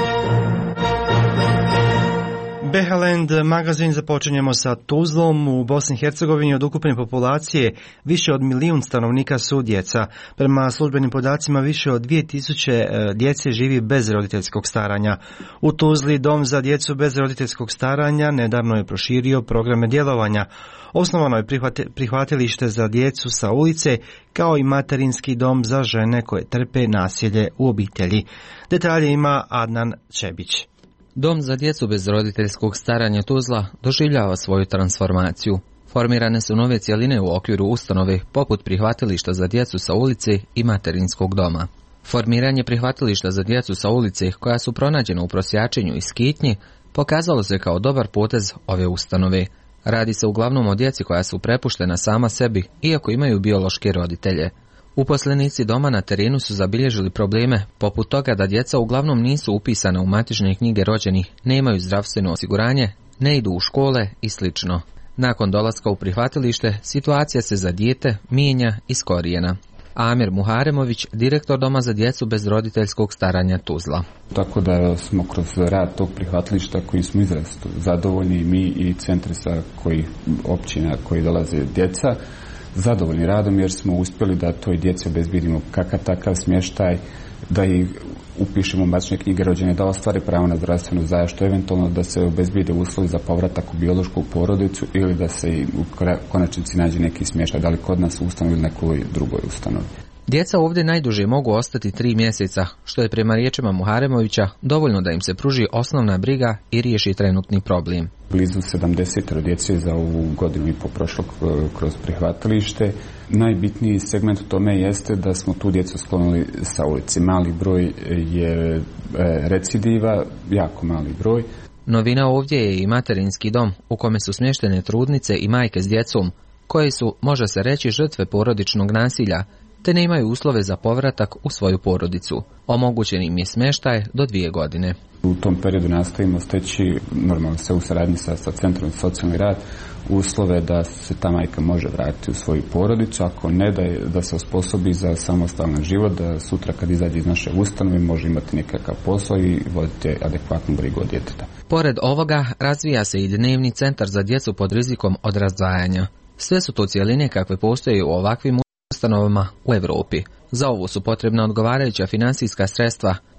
A: Behaland magazin započinjemo sa Tuzlom. U Bosni i Hercegovini od ukupne populacije više od 1 milijun stanovnika su djeca. Prema službenim podacima više od 2000 djece živi bez roditeljskog staranja. U Tuzli Dom za djecu bez roditeljskog staranja nedavno je proširio programe djelovanja. Osnovano je prihvatilište za djecu sa ulice, kao i materinski dom za žene koje trpe nasilje u obitelji. Detalje ima Adnan Čebić.
H: Dom za djecu bez roditeljskog staranja Tuzla doživljava svoju transformaciju. Formirane su nove cjeline u okviru ustanove, poput prihvatilišta za djecu sa ulice i materinskog doma. Formiranje prihvatilišta za djecu sa ulice, koja su pronađena u Prosjačenju i Skitnji, pokazalo se kao dobar potez ove ustanove. Radi se uglavnom o djeci koja su prepuštena sama sebi, iako imaju biološke roditelje. Uposlenici doma na terenu su zabilježili probleme, poput toga da djeca uglavnom nisu upisana u matične knjige rođenih, nemaju zdravstveno osiguranje, ne idu u škole i sl. Nakon dolaska u prihvatilište, situacija se za dijete mijenja iz korijena. Amir Muharemović, direktor Doma za djecu bez roditeljskog staranja Tuzla.
W: Tako da smo kroz rad tog prihvatilišta koji smo izrazito zadovoljni, mi i centri sa kojih općina koji dolaze djeca, zadovoljni radom jer smo uspjeli da toj djeci obezbedimo kakav takav smještaj, da ih upišemo u matične knjige rođene, da ostvare pravo na zdravstvenu zaštitu, eventualno da se obezbede uslovi za povratak u biološku porodicu ili da se u konačnici nađe neki smještaj, da li kod nas u ustanovi ili nekoj drugoj ustanovi.
H: Djeca ovdje najduže mogu ostati 3 mjeseca, što je prema riječima Muharemovića dovoljno da im se pruži osnovna briga i riješi trenutni problem.
W: Blizu 70 djece za ovu godinu i po prošlo kroz prihvatilište. Najbitniji segment u tome jeste da smo tu djecu sklonili sa ulici. Mali broj je recidiva, jako mali broj.
H: Novina ovdje je i materinski dom u kome su smještene trudnice i majke s djecom, koje su, može se reći, žrtve porodičnog nasilja, te nemaju uslove za povratak u svoju porodicu. Omogućen im je smještaj do 2 godine.
W: U tom periodu nastavimo steći, normalno se u saradnji sa Centrom za socijalni rad, uslove da se ta majka može vratiti u svoju porodicu, ako ne da se osposobi za samostalan život, da sutra kad izađe iz naše ustanove može imati nekakav posao i voditi adekvatnu brigu od djeteta.
H: Pored ovoga razvija se i dnevni centar za djecu pod rizikom od razdvajanja. Sve su to cjeline kakve postoje u ovakvim ustanovama u Europi. Za ovo su potrebna odgovarajuća financijska sredstva,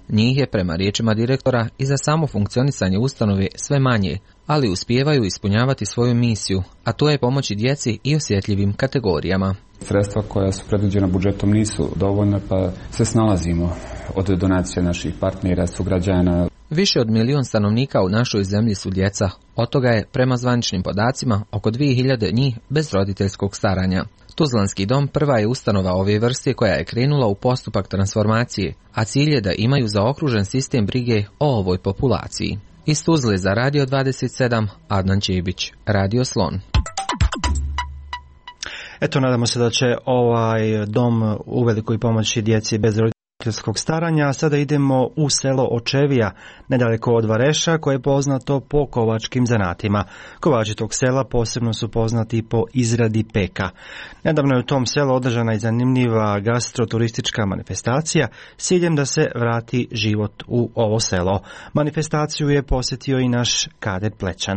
H: Njih je, prema riječima direktora, i za samo funkcionisanje ustanove sve manje, ali uspijevaju ispunjavati svoju misiju, a to je pomoći djeci i osjetljivim kategorijama.
W: Sredstva koja su predviđena budžetom nisu dovoljna, pa se snalazimo od donacija naših partnera, sugrađana.
H: Više od 1 milion stanovnika u našoj zemlji su djeca, od toga je, prema zvaničnim podacima, oko 2000 njih bez roditeljskog staranja. Tuzlanski dom prva je ustanova ove vrste koja je krenula u postupak transformacije, a cilj je da imaju zaokružen sistem brige o ovoj populaciji. Iz Tuzle za Radio 27, Adnan Čebić, Radio Slon.
A: Eto, nadamo se da će ovaj dom uveliko i pomoći djeci bez roditeljskog staranja. Sada idemo u selo Očevija, nedaleko od Vareša, koje je poznato po kovačkim zanatima. Kovači tog sela posebno su poznati po izradi peka. Nedavno je u tom selu održana i zanimljiva gastroturistička manifestacija s ciljem da se vrati život u ovo selo. Manifestaciju je posjetio i naš Kader Plećan.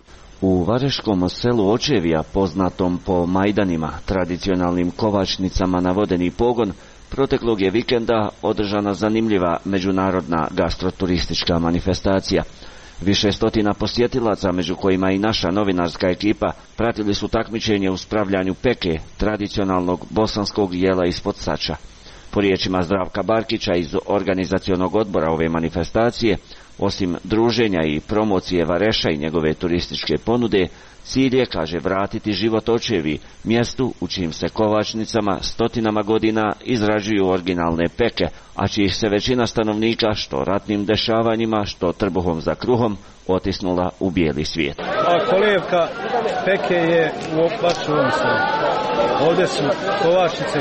G: U vareškom selu Očevija, poznatom po majdanima, tradicionalnim kovačnicama na vodeni pogon, proteklog je vikenda održana zanimljiva međunarodna gastroturistička manifestacija. Više stotina posjetilaca, među kojima i naša novinarska ekipa, pratili su takmičenje u spravljanju peke, tradicionalnog bosanskog jela ispod sača. Po riječima Zdravka Barkića iz organizacionog odbora ove manifestacije, osim druženja i promocije Vareša i njegove turističke ponude, cilj je, kaže, vratiti život Očevi, mjestu u čijim se kovačnicama stotinama godina izrađuju originalne peke, a čijih se većina stanovnika, što ratnim dešavanjima, što trbuhom za kruhom, otisnula u bijeli svijet.
I: A kolevka peke je baš u ovom selu. Ovdje su kovačnice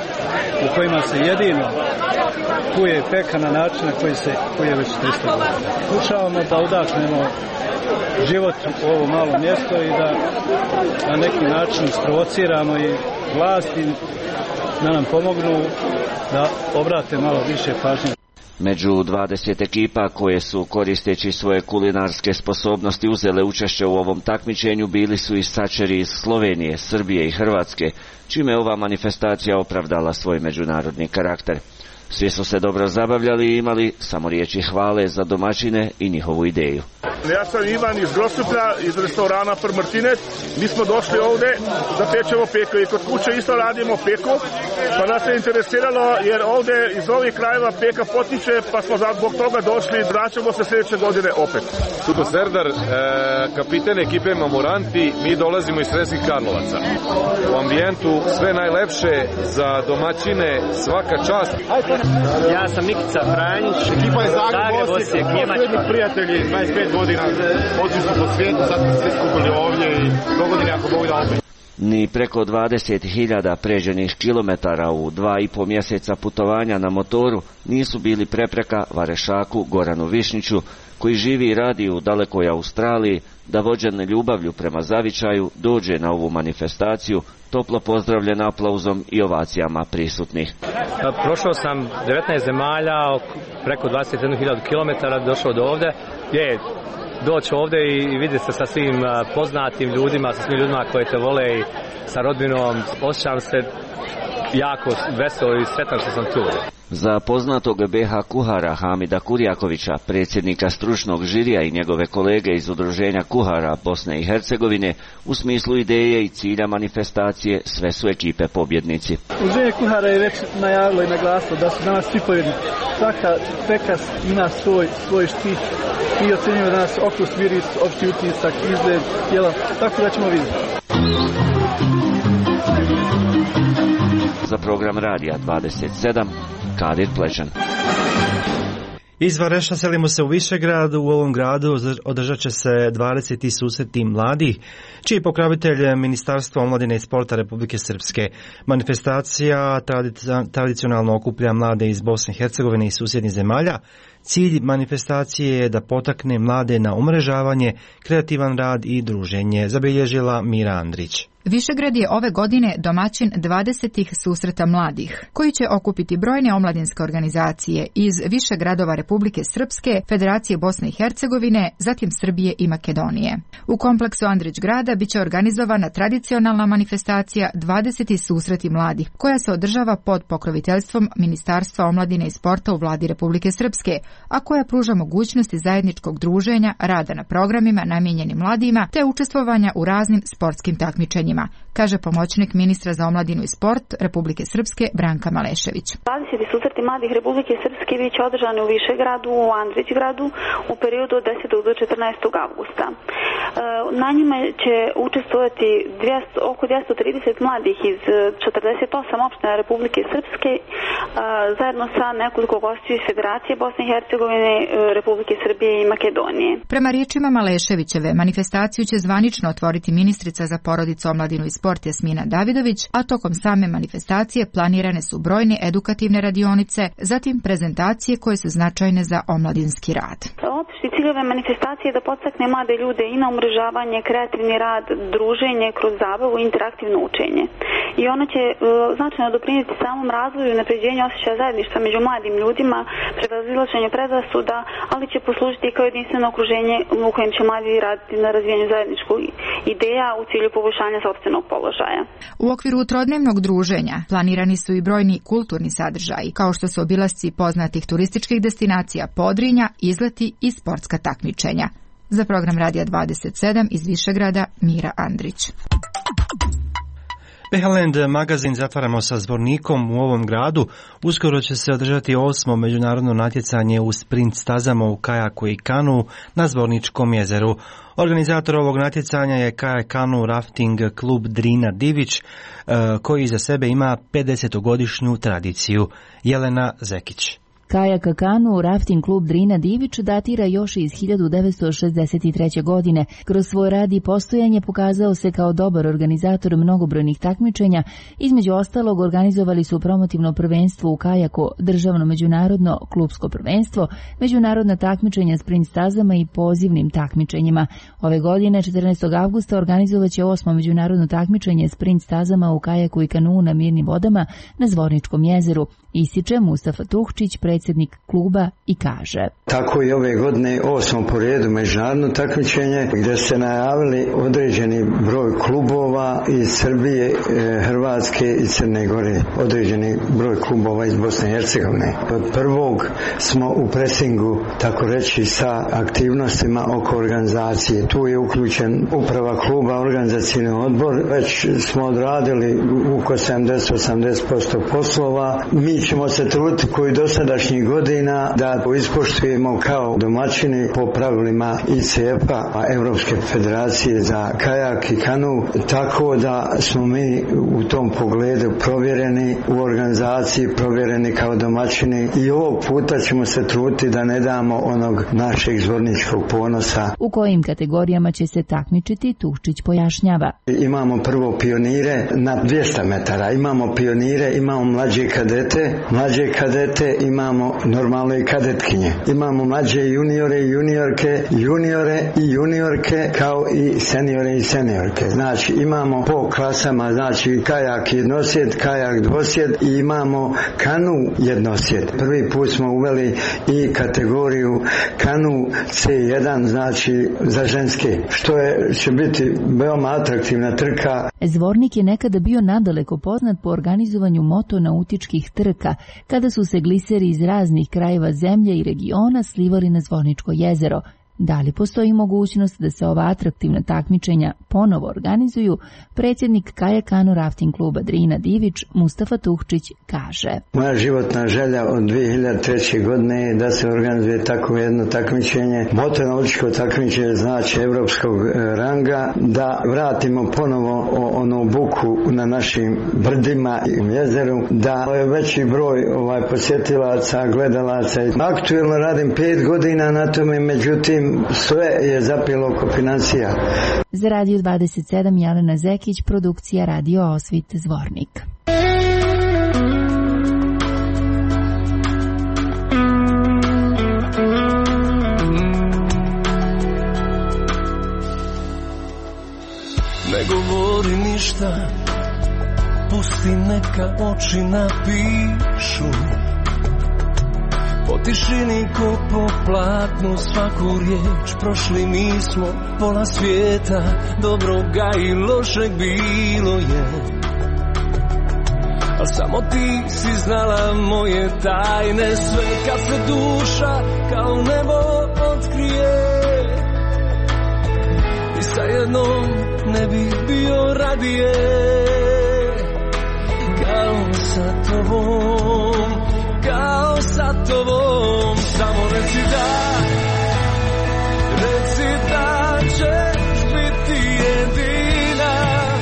I: u kojima se jedino kuje peka na način na koji se kuje već 300 godina. Pokušavamo da udahnemo život u ovo malo mjesto i da na neki način isprovociramo i vlasti da nam pomognu da obrate malo više pažnje.
G: Među 20 ekipa koje su, koristeći svoje kulinarske sposobnosti, uzele učešće u ovom takmičenju, bili su i sačeri iz Slovenije, Srbije i Hrvatske, čime je ova manifestacija opravdala svoj međunarodni karakter. Svi su se dobro zabavljali i imali samo riječi hvale za domaćine i njihovu ideju.
J: Ja sam Ivan iz Grosuplja, iz restorana Pr Martinec. Mi smo došli ovdje da pečemo peku i kod kuće isto radimo peku, pa nas je interesiralo jer ovdje iz ovih krajeva peka potiče, pa smo zbog toga došli, vraćamo se sljedeće godine opet.
X: Tuto Serdar, kapiten ekipe Mamoranti, mi dolazimo iz Sremskih Karlovaca. U ambijentu sve najlepše za domaćine, svaka čast.
Y: Ja sam Mikica Franjić,
X: ekipa je Zagreb, Osijek, Njemačka. Prijatelji, 25 godina, otišli smo po svijetu, sad smo svi skupili ovdje i dogodine ako Bog da opet.
G: Ni preko 20.000 pređenih kilometara u 2,5 mjeseca putovanja na motoru nisu bili prepreka Varešaku Goranu Višnjiću, koji živi i radi u dalekoj Australiji, da vođen ljubavlju prema zavičaju dođe na ovu manifestaciju, toplo pozdravljen aplauzom i ovacijama prisutnih.
Y: Prošao sam 19 zemalja, preko 21.000 km, došao do ovdje. Doći ovdje i vidjeti se sa svim poznatim ljudima, sa svim ljudima koji te vole i sa rodbinom. Osjećam se jako veselo i sretan što sam tu.
G: Za poznatog BH kuhara Hamida Kurjakovića, predsjednika stručnog žirija, i njegove kolege iz Udruženja kuhara Bosne i Hercegovine, u smislu ideje i cilja manifestacije sve su ekipe pobjednici.
S: Udruženje kuhara je već najavilo i naglasilo da su danas svi pobjednici. Svaka peka ima svoj štih i ocjenjuje danas okus, miris, opšti utisak, izgled, jelo, tako da ćemo vidjeti.
G: Za program Radija 27, Kadir Plećan.
A: Iz Vareša selimo se u Višegrad. U ovom gradu održat će se 20. susreti mladih, čiji je pokrovitelj Ministarstvo omladine i sporta Republike Srpske. Manifestacija tradicionalno okuplja mlade iz Bosne i Hercegovine i susjednih zemalja. Cilj manifestacije je da potakne mlade na umrežavanje, kreativan rad i druženje, zabilježila Mira Andrić.
F: Višegrad je ove godine domaćin 20. susreta mladih, koji će okupiti brojne omladinske organizacije iz više gradova Republike Srpske, Federacije Bosne i Hercegovine, zatim Srbije i Makedonije. U kompleksu Andrić grada biće organizovana tradicionalna manifestacija 20. susreti mladih, koja se održava pod pokroviteljstvom Ministarstva omladine i sporta u vladi Republike Srpske, a koja pruža mogućnosti zajedničkog druženja, rada na programima namijenjenim mladima te učestvovanja u raznim sportskim takmičenjima, kaže pomoćnik ministra za omladinu i sport Republike Srpske Branka Malešević.
L: 20. susreti mladih Republike Srpske biće održani u Višegradu, u Andrić gradu u periodu od 10. do 14. avgusta. Na njima će učestvovati oko 230 mladih iz 48 opština Republike Srpske zajedno sa nekoliko gostiju iz Federacije Bosne i Hercegovine, Republike Srbije i Makedonije.
F: Prema riječima Maleševićeve, manifestaciju će zvanično otvoriti ministrica za porodicu, omladinu i sport Jasmina Davidović, a tokom same manifestacije planirane su brojne edukativne radionice, zatim prezentacije koje su značajne za omladinski rad.
L: Opšti cilj ove manifestacije je da podstakne mlade ljude i na umrežavanje, kreativni rad, druženje kroz zabavu i interaktivno učenje. I ono će značajno doprinijeti samom razvoju i unapređenju osjećaja zajedništva među mladim ljudima, prevazilaženju predrasuda, ali će poslužiti kao jedinstveno okruženje u kojem će mladi raditi na razvijanju zajedničkih ideja u cilju poboljšanja sopstvenog položaja.
F: U okviru trodnevnog druženja planirani su i brojni kulturni sadržaji, kao što su obilasci poznatih turističkih destinacija Podrinja, izleti i sportska takmičenja. Za program Radija 27 iz Višegrada, Mira Andrić.
A: Behaland magazin zatvaramo sa Zvornikom u ovom gradu. Uskoro će se održati 8. međunarodno natjecanje u sprint stazama u kajaku i kanu na Zvorničkom jezeru. Organizator ovog natjecanja je kajak kanu rafting klub Drina Divić, koji iza sebe ima 50-godišnju tradiciju. Jelena Zekić.
M: Kajak kanu rafting klub Drina Divić datira još iz 1963. godine. Kroz svoj rad i postojanje pokazao se kao dobar organizator mnogobrojnih takmičenja. Između ostalog organizovali su promotivno prvenstvo u kajaku, državno međunarodno klubsko prvenstvo, međunarodna takmičenja sprint stazama i pozivnim takmičenjima. Ove godine, 14. avgusta, organizovat će 8. međunarodno takmičenje sprint stazama u kajaku i kanu na mirnim vodama na Zvorničkom jezeru. Ističe Mustafa Tuhčić, predsjednik kluba, i kaže:
N: Tako i ove godine 8. po redu međunarodno takmičenje gdje se najavili određeni broj klubova iz Srbije, Hrvatske i Crne Gore, određeni broj klubova iz Bosne i Hercegovine. Od prvog smo u presingu, tako reći, sa aktivnostima oko organizacije. Tu je uključen uprava kluba, organizacijni odbor. Već smo odradili oko 70-80% poslova. Mi ćemo se truditi koji dosadašnjih godina da ispoštujemo kao domaćini po pravilima ICF-a, Europske federacije za kajak i kanu, tako da smo mi u tom pogledu provjereni u organizaciji, provjereni kao domaćini, i ovog puta ćemo se truditi da ne damo onog našeg zvorničkog ponosa.
M: U kojim kategorijama će se takmičiti, Tuhčić pojašnjava.
N: Imamo prvo pionire na 200 metara, imamo pionire, imamo mlađe kadete, imamo normalno i kadetkinje. Imamo mlađe juniore i juniorke, juniorke kao i seniorke. Znači imamo po klasama, znači kajak jednosjed, kajak dvosjed i imamo kanu jednosjed. Prvi put smo uveli i kategoriju kanu C1, znači za ženske, što će biti veoma atraktivna trka.
M: Zvornik je nekada bio nadaleko poznat po organizovanju motonautičkih trka, kada su se gliseri iz raznih krajeva zemlje i regiona slivali na Zvorničko jezero. Da li postoji mogućnost da se ova atraktivna takmičenja ponovo organizuju, predsjednik kajak kanu rafting kluba Drina Divić, Mustafa Tuhčić, kaže:
N: Moja životna želja od 2003. godine je da se organizuje tako jedno takmičenje, motonautičko takmičenje, znači evropskog ranga, da vratimo ponovo onu buku na našim brdima i jezeru, da je veći broj posjetilaca, gledalaca. Aktuelno radim 5 godina na tome, međutim sve je zapelo oko financija.
M: Za Radio 27 Jelena Zekić, produkcija Radio Osvit, Zvornik.
K: Ne govori ništa, pusti neka oči napišu. Po tišini ko po platnu svaku riječ, prošli mi smo pola svijeta, dobroga i lošeg bilo je. A samo ti si znala moje tajne, sve kad se duša kao nebo otkrije. I sa jednom ne bih bio radije, kao sa tobom, kao sa tobom. Samo reci da ćeš biti jedina.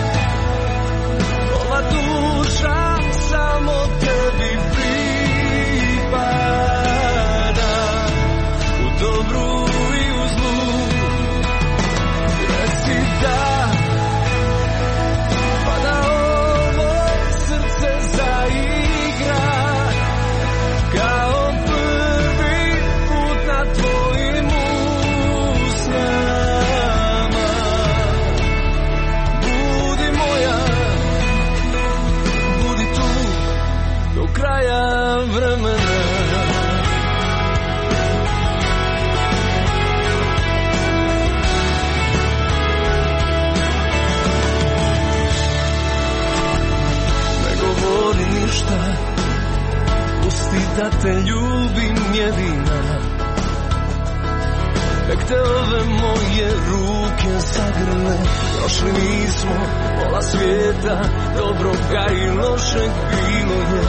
K: Ova duša samo tebi pripada, u dobru i u zlu. Reci da, pa da ovo srce zaigra kao prvi put na tvojim usnama. Budi moja, budi tu do kraja vremena. Ne govori ništa, pusti da te ljubim jedina. Nek te ove moje ruke zagrle, prošli mi smo pola svijeta, dobroga i lošeg bilo je.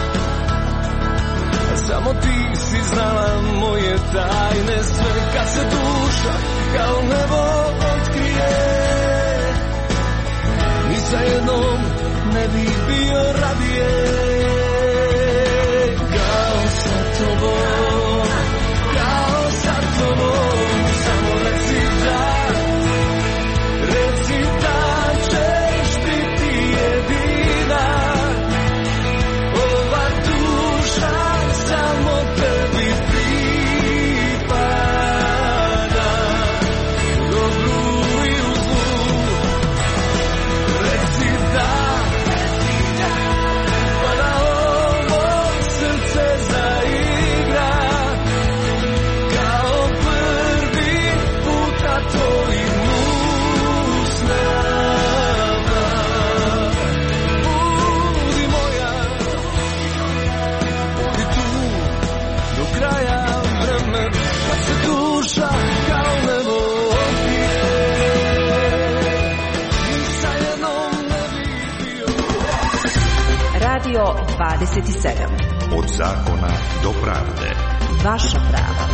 K: Samo ti si znala moje tajne, sve kad se duša kao nebo otkrije. Ni sa jednom ne bih bio radije, kao sa tobom, kao sa tobom. Samo reci da ćeš biti jedina. Ova duša samo tebi pripada, u dobru i u zlu. Reci da, pa da ovo srce zaigra kao prvi put na tvojim usnama. Budi moja, budi tu do kraja vremena. Kad se duša kao nebo opije, ni sa jednom ne bih bio.
O: Radio 27.
B: Od zakona do pravde.
O: Vaša prava.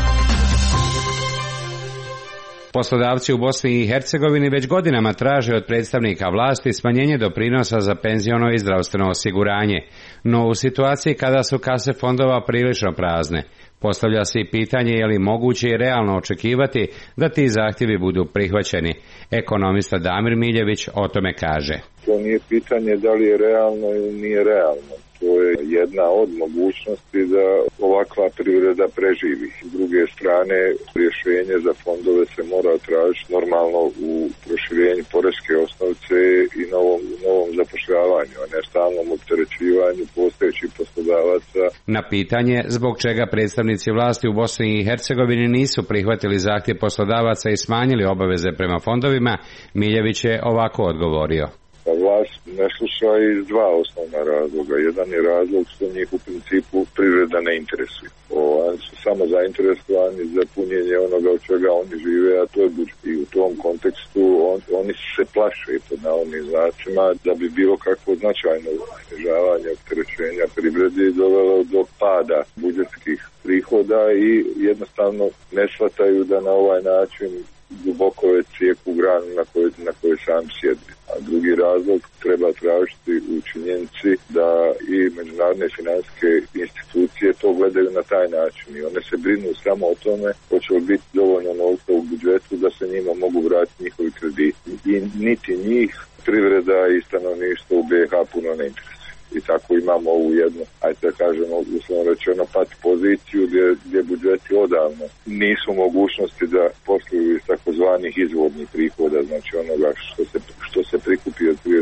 Q: Poslodavci u Bosni i Hercegovini već godinama traže od predstavnika vlasti smanjenje doprinosa za penziono i zdravstveno osiguranje, no u situaciji kada su kase fondova prilično prazne, postavlja se i pitanje je li moguće i realno očekivati da ti zahtjevi budu prihvaćeni. Ekonomista Damir Miljević o tome kaže.
R: To nije pitanje da li je realno ili nije realno. To je jedna od mogućnosti da ovakva privreda preživi. S druge strane, rješenje za fondove se mora tražiti normalno u proširenju poreske osnovice i novom zapošljavanju, a ne stalnom opterećivanju postojećih poslodavaca.
Q: Na pitanje zbog čega predstavnici vlasti u Bosni i Hercegovini nisu prihvatili zahtjev poslodavaca i smanjili obaveze prema fondovima, Miljević je ovako odgovorio.
R: Vlast ne sluša iz dva osnovna razloga. Jedan je razlog što njih u principu privreda ne interesuje. Oni su samo zainteresovani za punjenje onoga od čega oni žive, a to je budžet. I u tom kontekstu oni se plaše pod navodnim znacima da bi bilo kakvo značajno snižavanje opterećenja privredi dovelo do pada budžetskih prihoda i jednostavno ne shvataju da na ovaj način duboko je cijeku granu na kojoj sam sjedi. A drugi razlog treba tražiti u činjenici da i međunarodne financijske institucije to gledaju na taj način i one se brinu samo o tome hoće li biti dovoljno novca u budžetu da se njima mogu vratiti njihovi krediti. I niti njih privreda i stanovništvo u BiH puno ne interesuje. I tako imamo ovu jednu, ajde da kažemo, uslovno rečeno, pati poziciju gdje budžeti odavno nisu mogućnosti da posluju iz takozvanih izvodnih prihoda, znači onoga što se prikupi od privrede i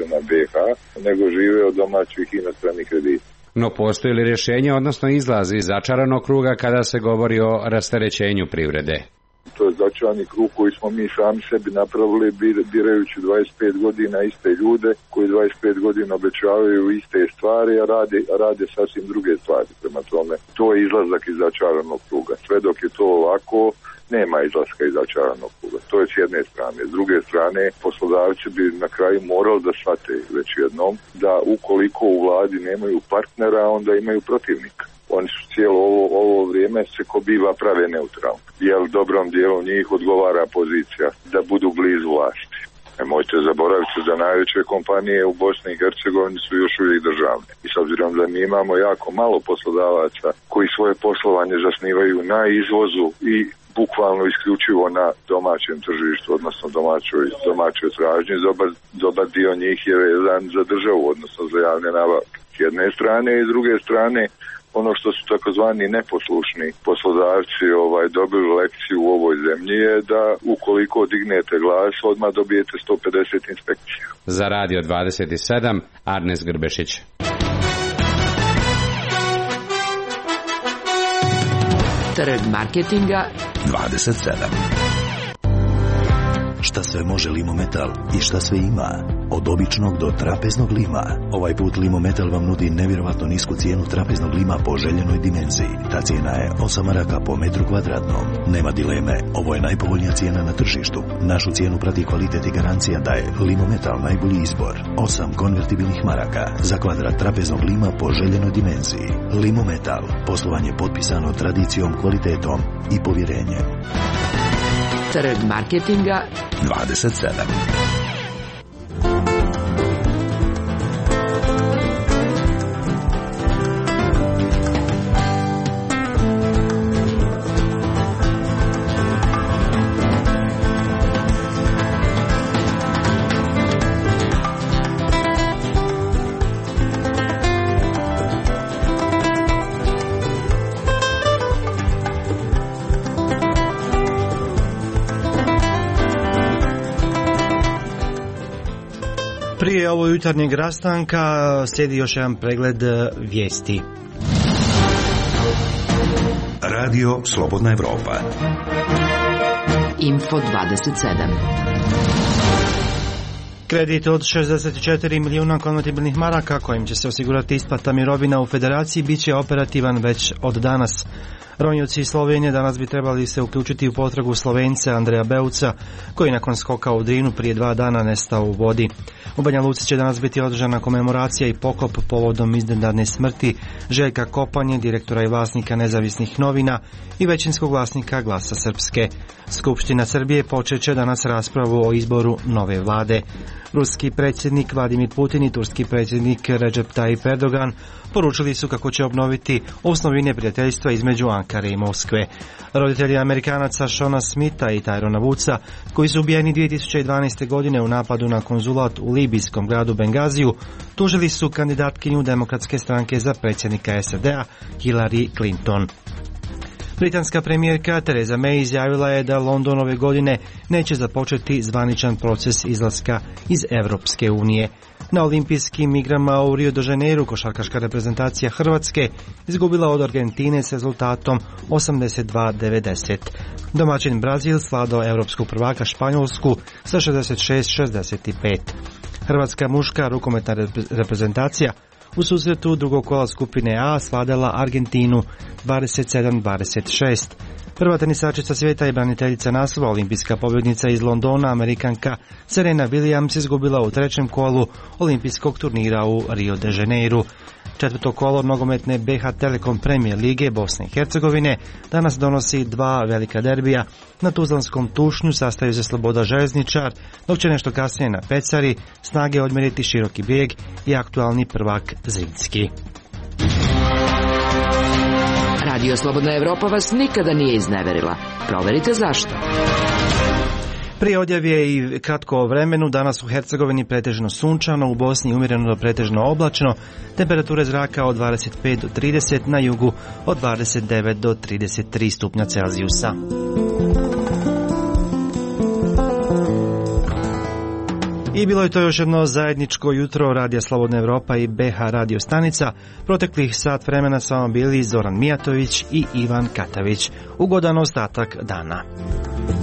R: na BiH, nego žive od domaćih i inostranih kredita.
Q: No postoji li rješenje, odnosno izlaz iz začaranog kruga kada se govori o rasterećenju privrede?
R: To je začarani krug koji smo mi sami sebi napravili birajući 25 godina iste ljude koji 25 godina obećavaju iste stvari, a rade sasvim druge stvari. Prema tome, to je izlazak iz začaranog kruga. Sve dok je to ovako, nema izlaska iz začaranog kruga. To je s jedne strane. S druge strane, poslodavci bi na kraju morali da shvate već jednom da ukoliko u vladi nemaju partnera, onda imaju protivnika. Oni su cijelo ovo vrijeme se ko biva prave neutralni. Jer dobrom dijelu njih odgovara pozicija da budu blizu vlasti. Nemojte zaboraviti da najveće kompanije u Bosni i Hercegovini su još uvijek državne. I s obzirom da mi imamo jako malo poslodavaca koji svoje poslovanje zasnivaju na izvozu i bukvalno isključivo na domaćem tržištu, odnosno domaćoj tražnji, dobar dio njih je vezan za državu, odnosno za javne nabavke. S jedne strane i s druge strane, ono što su takozvani neposlušni poslodavci dobili lekciju u ovoj zemlji je da ukoliko dignete glas, odmah dobijete 150 inspekcija.
Q: Za Radio 27, Arnes Grbešić.
E: Trg marketinga
B: 27. Šta sve može Limometal i šta sve ima? Od običnog do trapeznog lima. Ovaj put Limometal vam nudi nevjerovatno nisku cijenu trapeznog lima po željenoj dimenziji. Ta cijena je 8 maraka po metru kvadratnom. Nema dileme, ovo je najpovoljnija cijena na tržištu. Našu cijenu prati kvalitet i garancija da je Limometal najbolji izbor. 8 konvertibilnih maraka za kvadrat trapeznog lima po željenoj dimenziji. Limometal, poslovanje potpisano tradicijom, kvalitetom i povjerenjem.
E: Trg marketinga
B: 27.
A: Prije ovog jutarnjeg rastanka slijedi još jedan pregled vijesti.
B: Radio Slobodna Evropa.
E: Info 27.
A: Kredit od 64 milijuna konvertibilnih maraka kojim će se osigurati isplata mirovina u Federaciji bit će operativan već od danas. Ronioci iz Slovenije danas bi trebali se uključiti u potragu Slovence Andreja Beuca, koji nakon skoka u Drinu prije 2 dana nestao u vodi. U Banja Luci će danas biti održana komemoracija i pokop povodom iznenadne smrti Željka Kopanje, direktora i vlasnika Nezavisnih novina i većinskog vlasnika Glasa Srpske. Skupština Srbije počet će danas raspravu o izboru nove vlade. Ruski predsjednik Vladimir Putin i turski predsjednik Recep Tayyip Erdogan poručili su kako će obnoviti osnovine prijateljstva između Ankare i Moskve. Roditelji Amerikanaca Shona Smitha i Tyrona Woodsa, koji su ubijeni 2012. godine u napadu na konzulat u libijskom gradu Bengaziju, tužili su kandidatkinju Demokratske stranke za predsjednika SAD-a Hillary Clinton. Britanska premijerka Theresa May izjavila je da London ove godine neće započeti zvaničan proces izlaska iz Europske unije. Na olimpijskim igrama u Rio de Janeiro košarkaška reprezentacija Hrvatske izgubila od Argentine s rezultatom 82-90. Domaćin Brazil svladao europskog prvaka Španjolsku sa 66-65. Hrvatska muška rukometna reprezentacija u susretu drugog kola skupine A svladala Argentinu 27-26. Prva tenisačica svijeta i braniteljica naslova, olimpijska pobjednica iz Londona, Amerikanka Serena Williams, izgubila u trećem kolu olimpijskog turnira u Rio de Janeiro. Četvrto kolo nogometne BH Telekom Premier lige Bosne i Hercegovine danas donosi 2 velika derbija. Na tuzlanskom Tušnju sastaju se Sloboda Željezničar, dok će nešto kasnije na Pecari snage odmjeriti Široki Brijeg i aktualni prvak Zrinski.
E: Radio Slobodna Evropa vas nikada nije izneverila. Proverite zašto.
A: Prije odjave i kratko o vremenu, danas u Hercegovini pretežno sunčano, u Bosni umjereno do pretežno oblačno, temperature zraka od 25 do 30, na jugu od 29 do 33 stupnja I bilo je to još jedno zajedničko jutro Radija Slobodna Evropa i BH radio stanica. Proteklih sat vremena s vama bili Zoran Mijatović i Ivan Katavić. Ugodan ostatak dana.